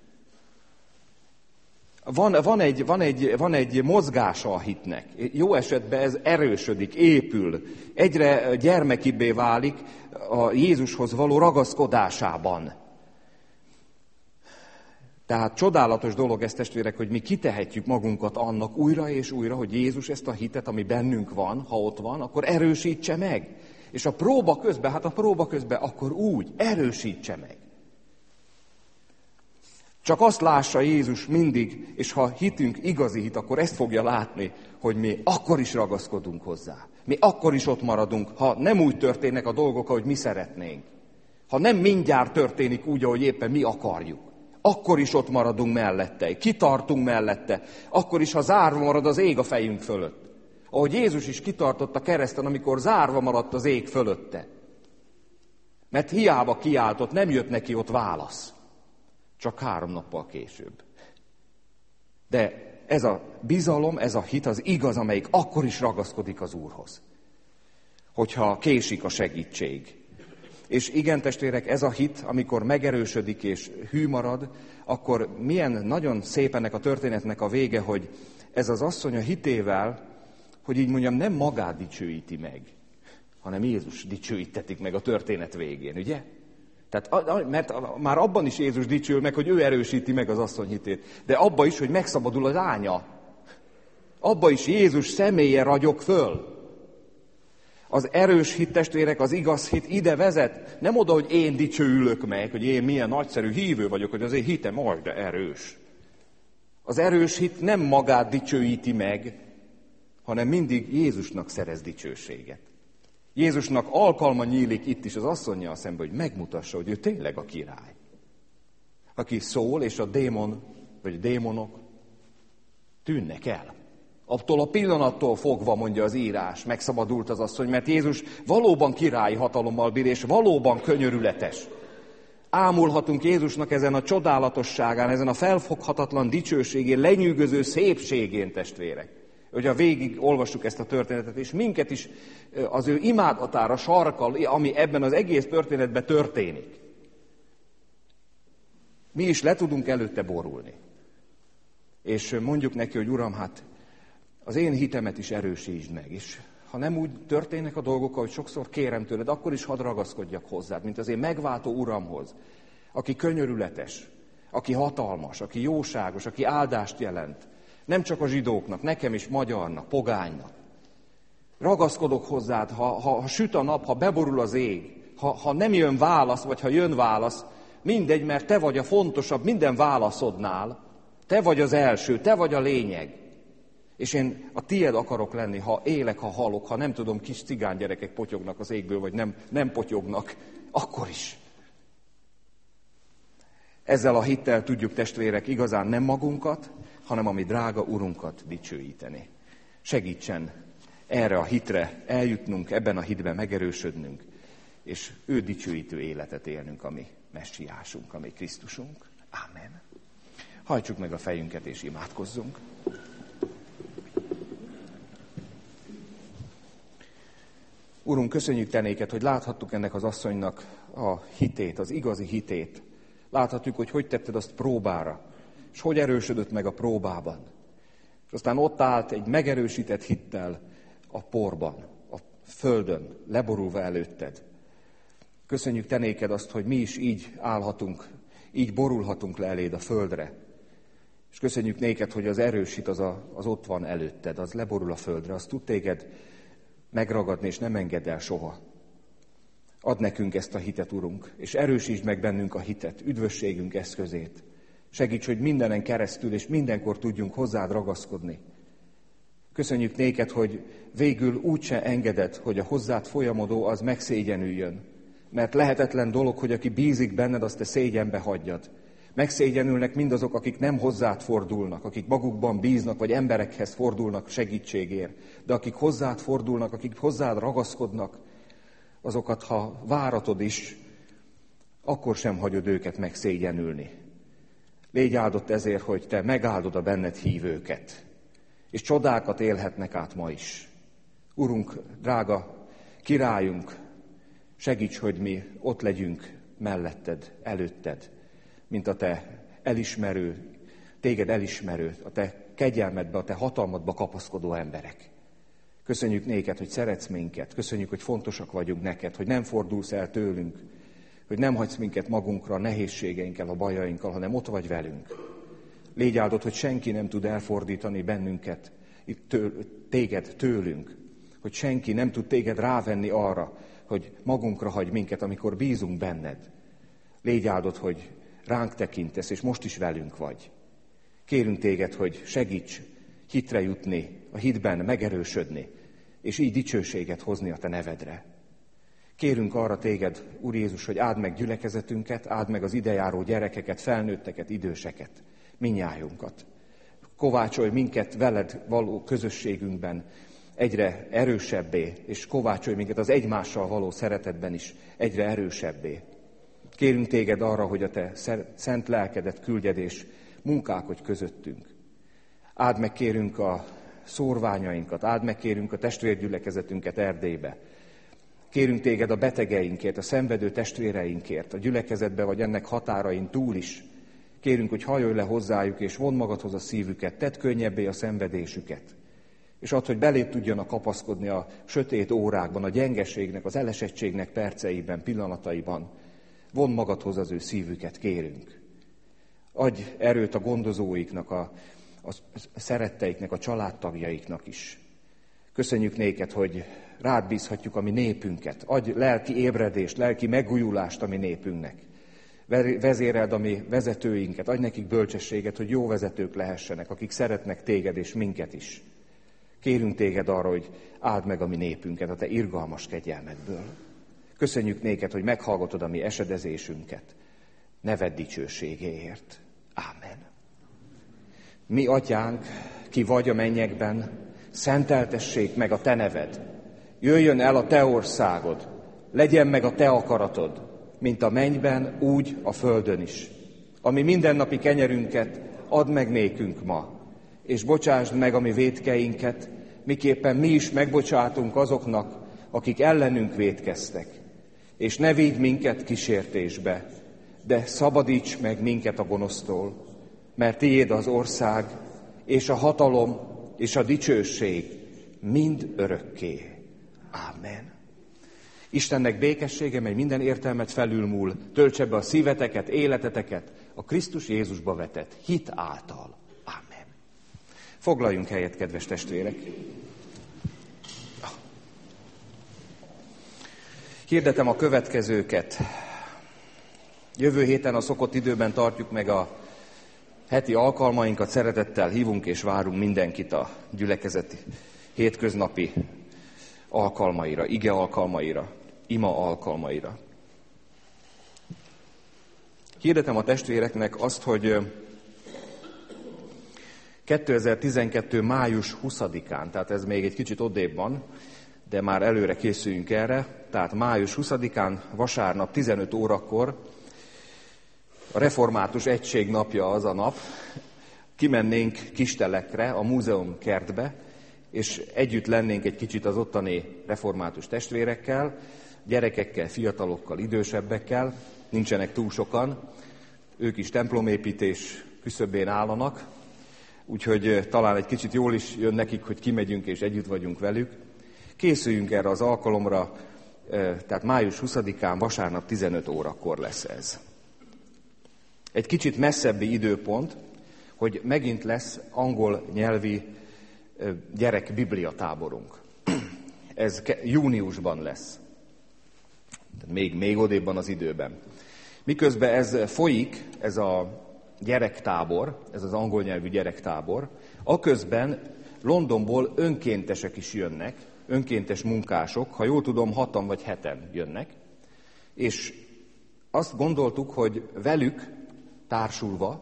Van, van, egy, van, egy, van egy mozgása a hitnek. Jó esetben ez erősödik, épül. Egyre gyermekibbé válik a Jézushoz való ragaszkodásában. Tehát csodálatos dolog ez, testvérek, hogy mi kitehetjük magunkat annak újra és újra, hogy Jézus ezt a hitet, ami bennünk van, ha ott van, akkor erősítse meg. És a próba közben, hát a próba közben akkor úgy, erősítse meg. Csak azt lássa Jézus mindig, és ha hitünk igazi hit, akkor ezt fogja látni, hogy mi akkor is ragaszkodunk hozzá. Mi akkor is ott maradunk, ha nem úgy történnek a dolgok, ahogy mi szeretnénk. Ha nem mindjárt történik úgy, ahogy éppen mi akarjuk. Akkor is ott maradunk mellette, kitartunk mellette, akkor is, ha zárva marad az ég a fejünk fölött. Ahogy Jézus is kitartott a kereszten, amikor zárva maradt az ég fölötte. Mert hiába kiáltott, nem jött neki ott válasz. Csak három nappal később. De ez a bizalom, ez a hit az igaz, amelyik akkor is ragaszkodik az Úrhoz. Hogyha késik a segítség. És igen, testvérek, ez a hit, amikor megerősödik és hű marad, akkor milyen nagyon szép ennek a történetnek a vége, hogy ez az asszony a hitével, hogy így mondjam, nem magát dicsőíti meg, hanem Jézus dicsőítetik meg a történet végén, ugye? Tehát, mert már abban is Jézus dicsőül meg, hogy ő erősíti meg az asszony hitét, de abban is, hogy megszabadul a lánya. Abban is Jézus személye ragyog föl. Az erős hit, testvérek, az igaz hit ide vezet. Nem oda, hogy én dicsőülök meg, hogy én milyen nagyszerű hívő vagyok, hogy az én hitem majd, de erős. Az erős hit nem magát dicsőíti meg, hanem mindig Jézusnak szerez dicsőséget. Jézusnak alkalma nyílik itt is az asszonnyal szemben, hogy megmutassa, hogy ő tényleg a király. Aki szól, és a démon, vagy a démonok tűnnek el. Attól a pillanattól fogva, mondja az írás, megszabadult az asszony, mert Jézus valóban királyi hatalommal bír, és valóban könyörületes. Ámulhatunk Jézusnak ezen a csodálatosságán, ezen a felfoghatatlan dicsőségén, lenyűgöző szépségén, testvérek. Hogy a végig olvassuk ezt a történetet, és minket is az ő imádatára sarkal, ami ebben az egész történetben történik. Mi is le tudunk előtte borulni. És mondjuk neki, hogy Uram, hát az én hitemet is erősítsd meg. És ha nem úgy történnek a dolgok, ahogy sokszor kérem tőled, akkor is hadd ragaszkodjak hozzád, mint az én megváltó Uramhoz, aki könyörületes, aki hatalmas, aki jóságos, aki áldást jelent. Nem csak a zsidóknak, nekem is magyarnak, pogánynak. Ragaszkodok hozzád, ha, ha, ha süt a nap, ha beborul az ég, ha, ha nem jön válasz, vagy ha jön válasz, mindegy, mert te vagy a fontosabb minden válaszodnál, te vagy az első, te vagy a lényeg. És én a tied akarok lenni, ha élek, ha halok, ha nem tudom, kis cigánygyerekek potyognak az égből, vagy nem, nem potyognak, akkor is. Ezzel a hittel tudjuk, testvérek, igazán nem magunkat, hanem a mi drága Urunkat dicsőíteni. Segítsen erre a hitre eljutnunk, ebben a hitben megerősödnünk, és ő dicsőítő életet élnünk, ami messiásunk, ami Krisztusunk. Ámen. Hajtsuk meg a fejünket és imádkozzunk. Urunk, köszönjük te néked, hogy láthattuk ennek az asszonynak a hitét, az igazi hitét. Láthatjuk, hogy hogy tetted azt próbára, és hogy erősödött meg a próbában. És aztán ott állt egy megerősített hittel a porban, a földön, leborulva előtted. Köszönjük te néked azt, hogy mi is így állhatunk, így borulhatunk le eléd a földre. És köszönjük néked, hogy az erős hit az, a, az ott van előtted, az leborul a földre, az tud téged megragadni, és nem engedd el soha. Add nekünk ezt a hitet, Urunk, és erősítsd meg bennünk a hitet, üdvösségünk eszközét. Segíts, hogy mindenen keresztül és mindenkor tudjunk hozzád ragaszkodni. Köszönjük néked, hogy végül úgyse engeded, hogy a hozzád folyamodó az megszégyenüljön. Mert lehetetlen dolog, hogy aki bízik benned, azt te szégyenbe hagyjad. Megszégyenülnek mindazok, akik nem hozzád fordulnak, akik magukban bíznak, vagy emberekhez fordulnak segítségért. De akik hozzád fordulnak, akik hozzád ragaszkodnak, azokat, ha váratod is, akkor sem hagyod őket megszégyenülni. Légy áldott ezért, hogy te megáldod a benned hívőket, és csodákat élhetnek át ma is. Urunk, drága királyunk, segíts, hogy mi ott legyünk melletted, előtted, mint a te elismerő, téged elismerő, a te kegyelmedbe, a te hatalmadba kapaszkodó emberek. Köszönjük néked, hogy szeretsz minket, köszönjük, hogy fontosak vagyunk neked, hogy nem fordulsz el tőlünk, hogy nem hagysz minket magunkra a nehézségeinkkel, a bajainkkal, hanem ott vagy velünk. Légy áldott, hogy senki nem tud elfordítani bennünket, téged tőlünk, hogy senki nem tud téged rávenni arra, hogy magunkra hagy minket, amikor bízunk benned. Légy áldott, hogy ránk tekintesz, és most is velünk vagy. Kérünk téged, hogy segíts hitre jutni, a hitben megerősödni, és így dicsőséget hozni a te nevedre. Kérünk arra téged, Úr Jézus, hogy áld meg gyülekezetünket, áld meg az idejáró gyerekeket, felnőtteket, időseket, mindnyájunkat. Kovácsolj minket veled való közösségünkben egyre erősebbé, és kovácsolj minket az egymással való szeretetben is egyre erősebbé. Kérünk téged arra, hogy a te szent lelkedet küldjed, és munkálkodj közöttünk. Áld meg kérünk a szórványainkat, áld meg kérünk a testvérgyülekezetünket Erdélybe. Kérünk téged a betegeinkért, a szenvedő testvéreinkért, a gyülekezetbe vagy ennek határain túl is. Kérünk, hogy hajolj le hozzájuk, és vondd magadhoz a szívüket, tedd könnyebbé a szenvedésüket. És add, hogy beléd tudjanak kapaszkodni a sötét órákban, a gyengeségnek, az elesettségnek perceiben, pillanataiban. Vondd magadhoz az ő szívüket, kérünk. Adj erőt a gondozóiknak, a, a szeretteiknek, a családtagjaiknak is. Köszönjük néked, hogy rád bízhatjuk a mi népünket. Adj lelki ébredést, lelki megújulást a mi népünknek. Vezéreld a mi vezetőinket, adj nekik bölcsességet, hogy jó vezetők lehessenek, akik szeretnek téged és minket is. Kérünk téged arra, hogy áld meg a mi népünket a te irgalmas kegyelmedből. Köszönjük néked, hogy meghallgatod a mi esedezésünket. Neved dicsőségéért. Ámen. Mi atyánk, ki vagy a mennyekben, szenteltessék meg a te neved. Jöjjön el a te országod, legyen meg a te akaratod, mint a mennyben, úgy a földön is. Ami mindennapi kenyerünket add meg nékünk ma, és bocsásd meg a mi vétkeinket, miképpen mi is megbocsátunk azoknak, akik ellenünk vétkeztek. És ne vigy minket kísértésbe, de szabadíts meg minket a gonosztól, mert tiéd az ország, és a hatalom, és a dicsőség mind örökké. Ámen. Istennek békessége, mely minden értelmet felülmúl, töltse be a szíveteket, életeteket a Krisztus Jézusba vetett hit által. Ámen. Foglaljunk helyet, kedves testvérek! Hirdetem a következőket. Jövő héten a szokott időben tartjuk meg a heti alkalmainkat, szeretettel hívunk és várunk mindenkit a gyülekezeti hétköznapi alkalmaira, ige alkalmaira, ima alkalmaira. Hirdetem a testvéreknek azt, hogy kétezer-tizenkettő. május huszadikán, tehát ez még egy kicsit odébb van, de már előre készüljünk erre, tehát május huszadikán, vasárnap tizenöt órakor, a Református Egység napja az a nap, kimennénk Kistelekre, a múzeum kertbe, és együtt lennénk egy kicsit az ottani református testvérekkel, gyerekekkel, fiatalokkal, idősebbekkel, nincsenek túl sokan, ők is templomépítés küszöbén állanak, úgyhogy talán egy kicsit jól is jön nekik, hogy kimegyünk és együtt vagyunk velük. Készüljünk erre az alkalomra, tehát május huszadikán, vasárnap tizenöt órakor lesz ez. Egy kicsit messzebbi időpont, hogy megint lesz angol nyelvi gyerek bibliatáborunk. Ez júniusban lesz. Még, még odébban az időben. Miközben ez folyik, ez a gyerektábor, ez az angol nyelvű gyerektábor, aközben Londonból önkéntesek is jönnek, önkéntes munkások, ha jól tudom, hatan vagy heten jönnek, és azt gondoltuk, hogy velük társulva,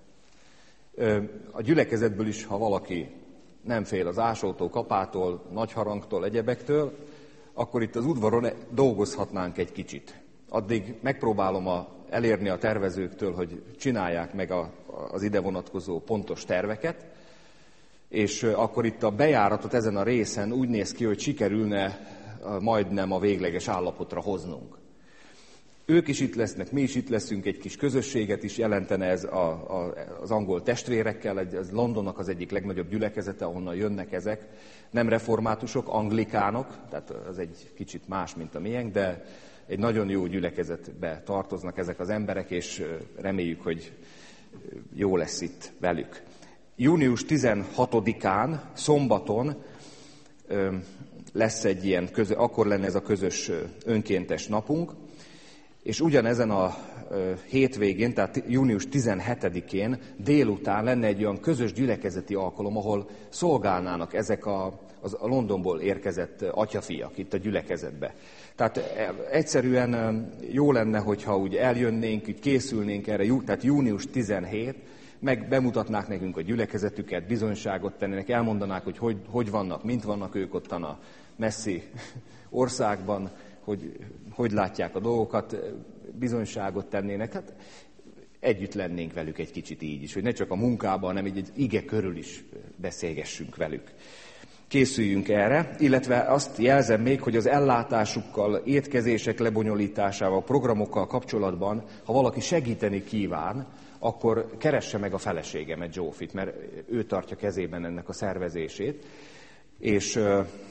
a gyülekezetből is, ha valaki nem fél az ásótól, kapától, nagy harangtól, egyebektől, akkor itt az udvaron dolgozhatnánk egy kicsit. Addig megpróbálom a, elérni a tervezőktől, hogy csinálják meg a, az ide vonatkozó pontos terveket, és akkor itt a bejáratot ezen a részen úgy néz ki, hogy sikerülne majdnem a végleges állapotra hoznunk. Ők is itt lesznek, mi is itt leszünk, egy kis közösséget is jelentene ez a, a, az angol testvérekkel, ez Londonnak az egyik legnagyobb gyülekezete, ahonnan jönnek ezek. Nem reformátusok, anglikánok, tehát az egy kicsit más, mint a miénk, de egy nagyon jó gyülekezetbe tartoznak ezek az emberek, és reméljük, hogy jó lesz itt velük. június tizenhatodikán, szombaton lesz egy ilyen, közö, akkor lenne ez a közös önkéntes napunk, és ugyanezen a hétvégén, tehát június tizenhetedikén délután lenne egy olyan közös gyülekezeti alkalom, ahol szolgálnának ezek a, az, a Londonból érkezett atyafiak itt a gyülekezetbe. Tehát egyszerűen jó lenne, hogyha úgy eljönnénk, úgy készülnénk erre, tehát június tizenhetedike, meg bemutatnák nekünk a gyülekezetüket, bizonyságot tennének, elmondanák, hogy, hogy hogy vannak, mint vannak ők ottan a messzi országban, hogy hogy látják a dolgokat, bizonyságot tennének. Hát együtt lennénk velük egy kicsit így is, hogy ne csak a munkában, hanem így egy ige körül is beszélgessünk velük. Készüljünk erre, illetve azt jelzem még, hogy az ellátásukkal, étkezések lebonyolításával, programokkal kapcsolatban, ha valaki segíteni kíván, akkor keresse meg a feleségemet, Zsófit, mert ő tartja kezében ennek a szervezését, és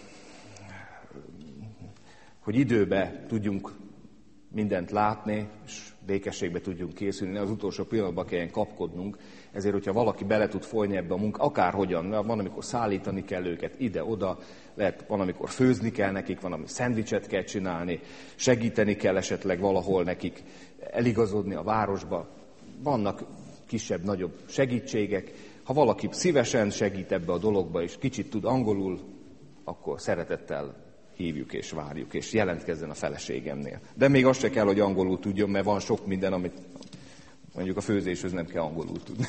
hogy időbe tudjunk mindent látni, és békességbe tudjunk készülni, az utolsó pillanatban kelljen kapkodnunk, ezért, hogyha valaki bele tud folyni ebbe a munka, akárhogyan, van, amikor szállítani kell őket ide-oda, lehet, van, amikor főzni kell nekik, van, ami szendvicset kell csinálni, segíteni kell esetleg valahol nekik eligazodni a városba, vannak kisebb-nagyobb segítségek. Ha valaki szívesen segít ebbe a dologba, és kicsit tud angolul, akkor szeretettel hívjuk és várjuk, és jelentkezzen a feleségemnél. De még azt se kell, hogy angolul tudjon, mert van sok minden, amit mondjuk a főzéshez nem kell angolul tudni.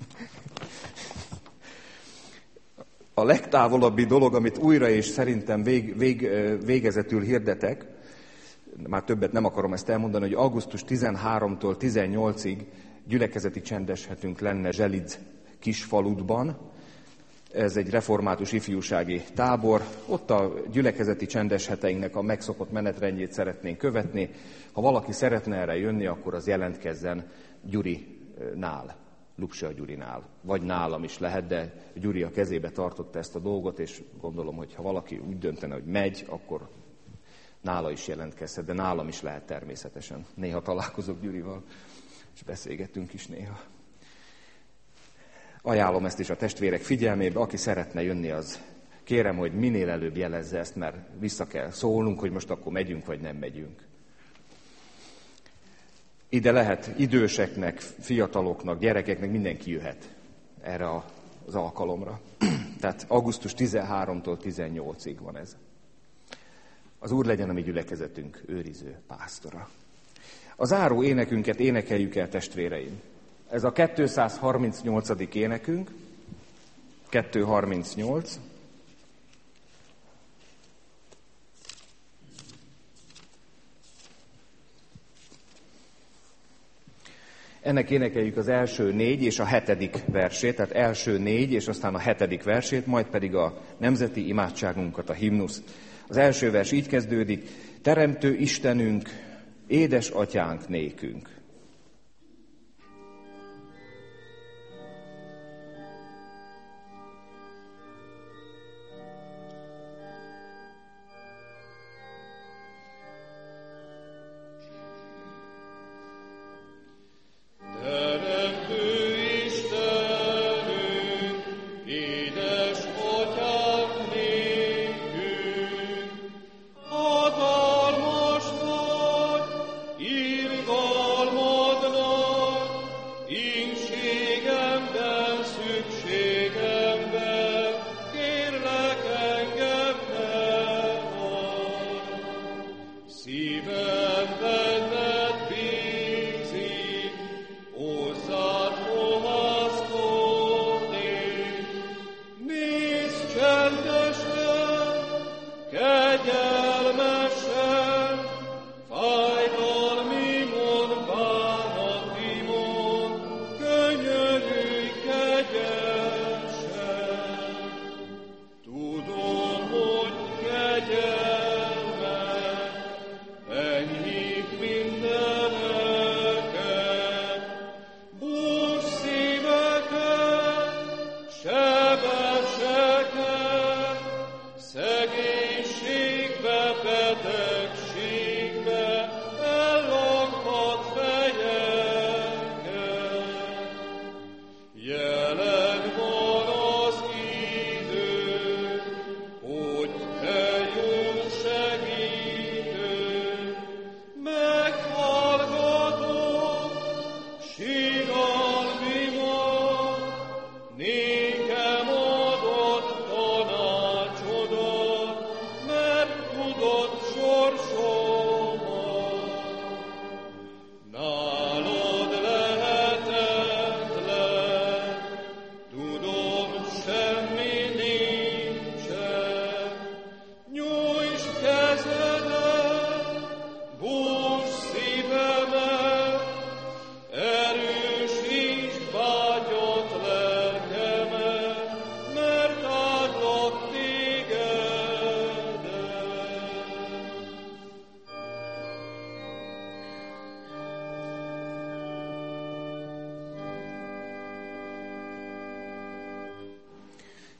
A legtávolabbi dolog, amit újra és szerintem vég, vég, végezetül hirdetek, már többet nem akarom ezt elmondani, hogy augusztus tizenharmadikától tizennyolcadikáig gyülekezeti csendeshetünk lenne Zselidz kisfaludban. Ez egy református ifjúsági tábor. Ott a gyülekezeti csendesheteinknek a megszokott menetrendjét szeretnénk követni. Ha valaki szeretne erre jönni, akkor az jelentkezzen Gyurinál, Lupsia Gyurinál. Vagy nálam is lehet, de Gyuri a kezébe tartotta ezt a dolgot, és gondolom, hogy ha valaki úgy döntene, hogy megy, akkor nála is jelentkezhet, de nálam is lehet természetesen. Néha találkozok Gyurival, és beszélgetünk is néha. Ajánlom ezt is a testvérek figyelmébe, aki szeretne jönni, az kérem, hogy minél előbb jelezze ezt, mert vissza kell szólnunk, hogy most akkor megyünk, vagy nem megyünk. Ide lehet időseknek, fiataloknak, gyerekeknek, mindenki jöhet erre az alkalomra. Tehát augusztus tizenharmadikától tizennyolcadikáig van ez. Az Úr legyen a mi gyülekezetünk őriző pásztora. A záró énekünket énekeljük el, testvéreim. Ez a kétszázharmincnyolcadik énekünk, kétszázharmincnyolc. Ennek énekeljük az első négy és a hetedik versét, tehát első négy és aztán a hetedik versét, majd pedig a nemzeti imádságunkat, a himnuszt. Az első vers így kezdődik: Teremtő Istenünk, édes atyánk nékünk.
Hatalmas vagy, irgalmas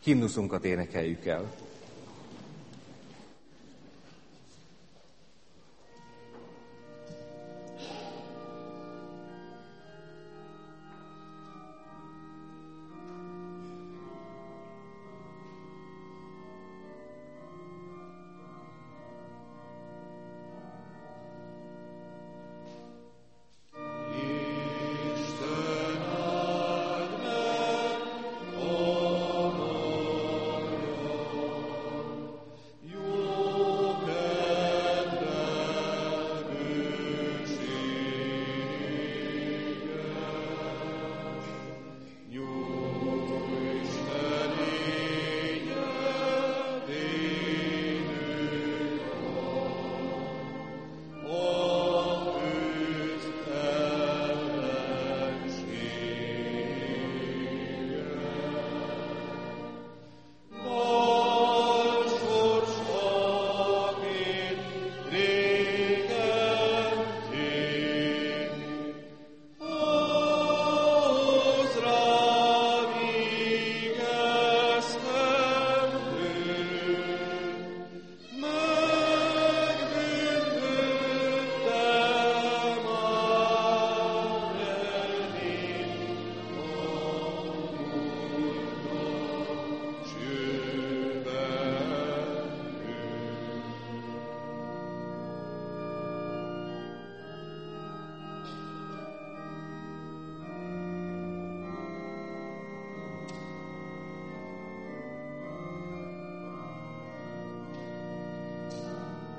himnuszunkat énekeljük el.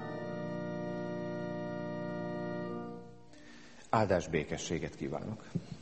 Áldás békességet kívánok!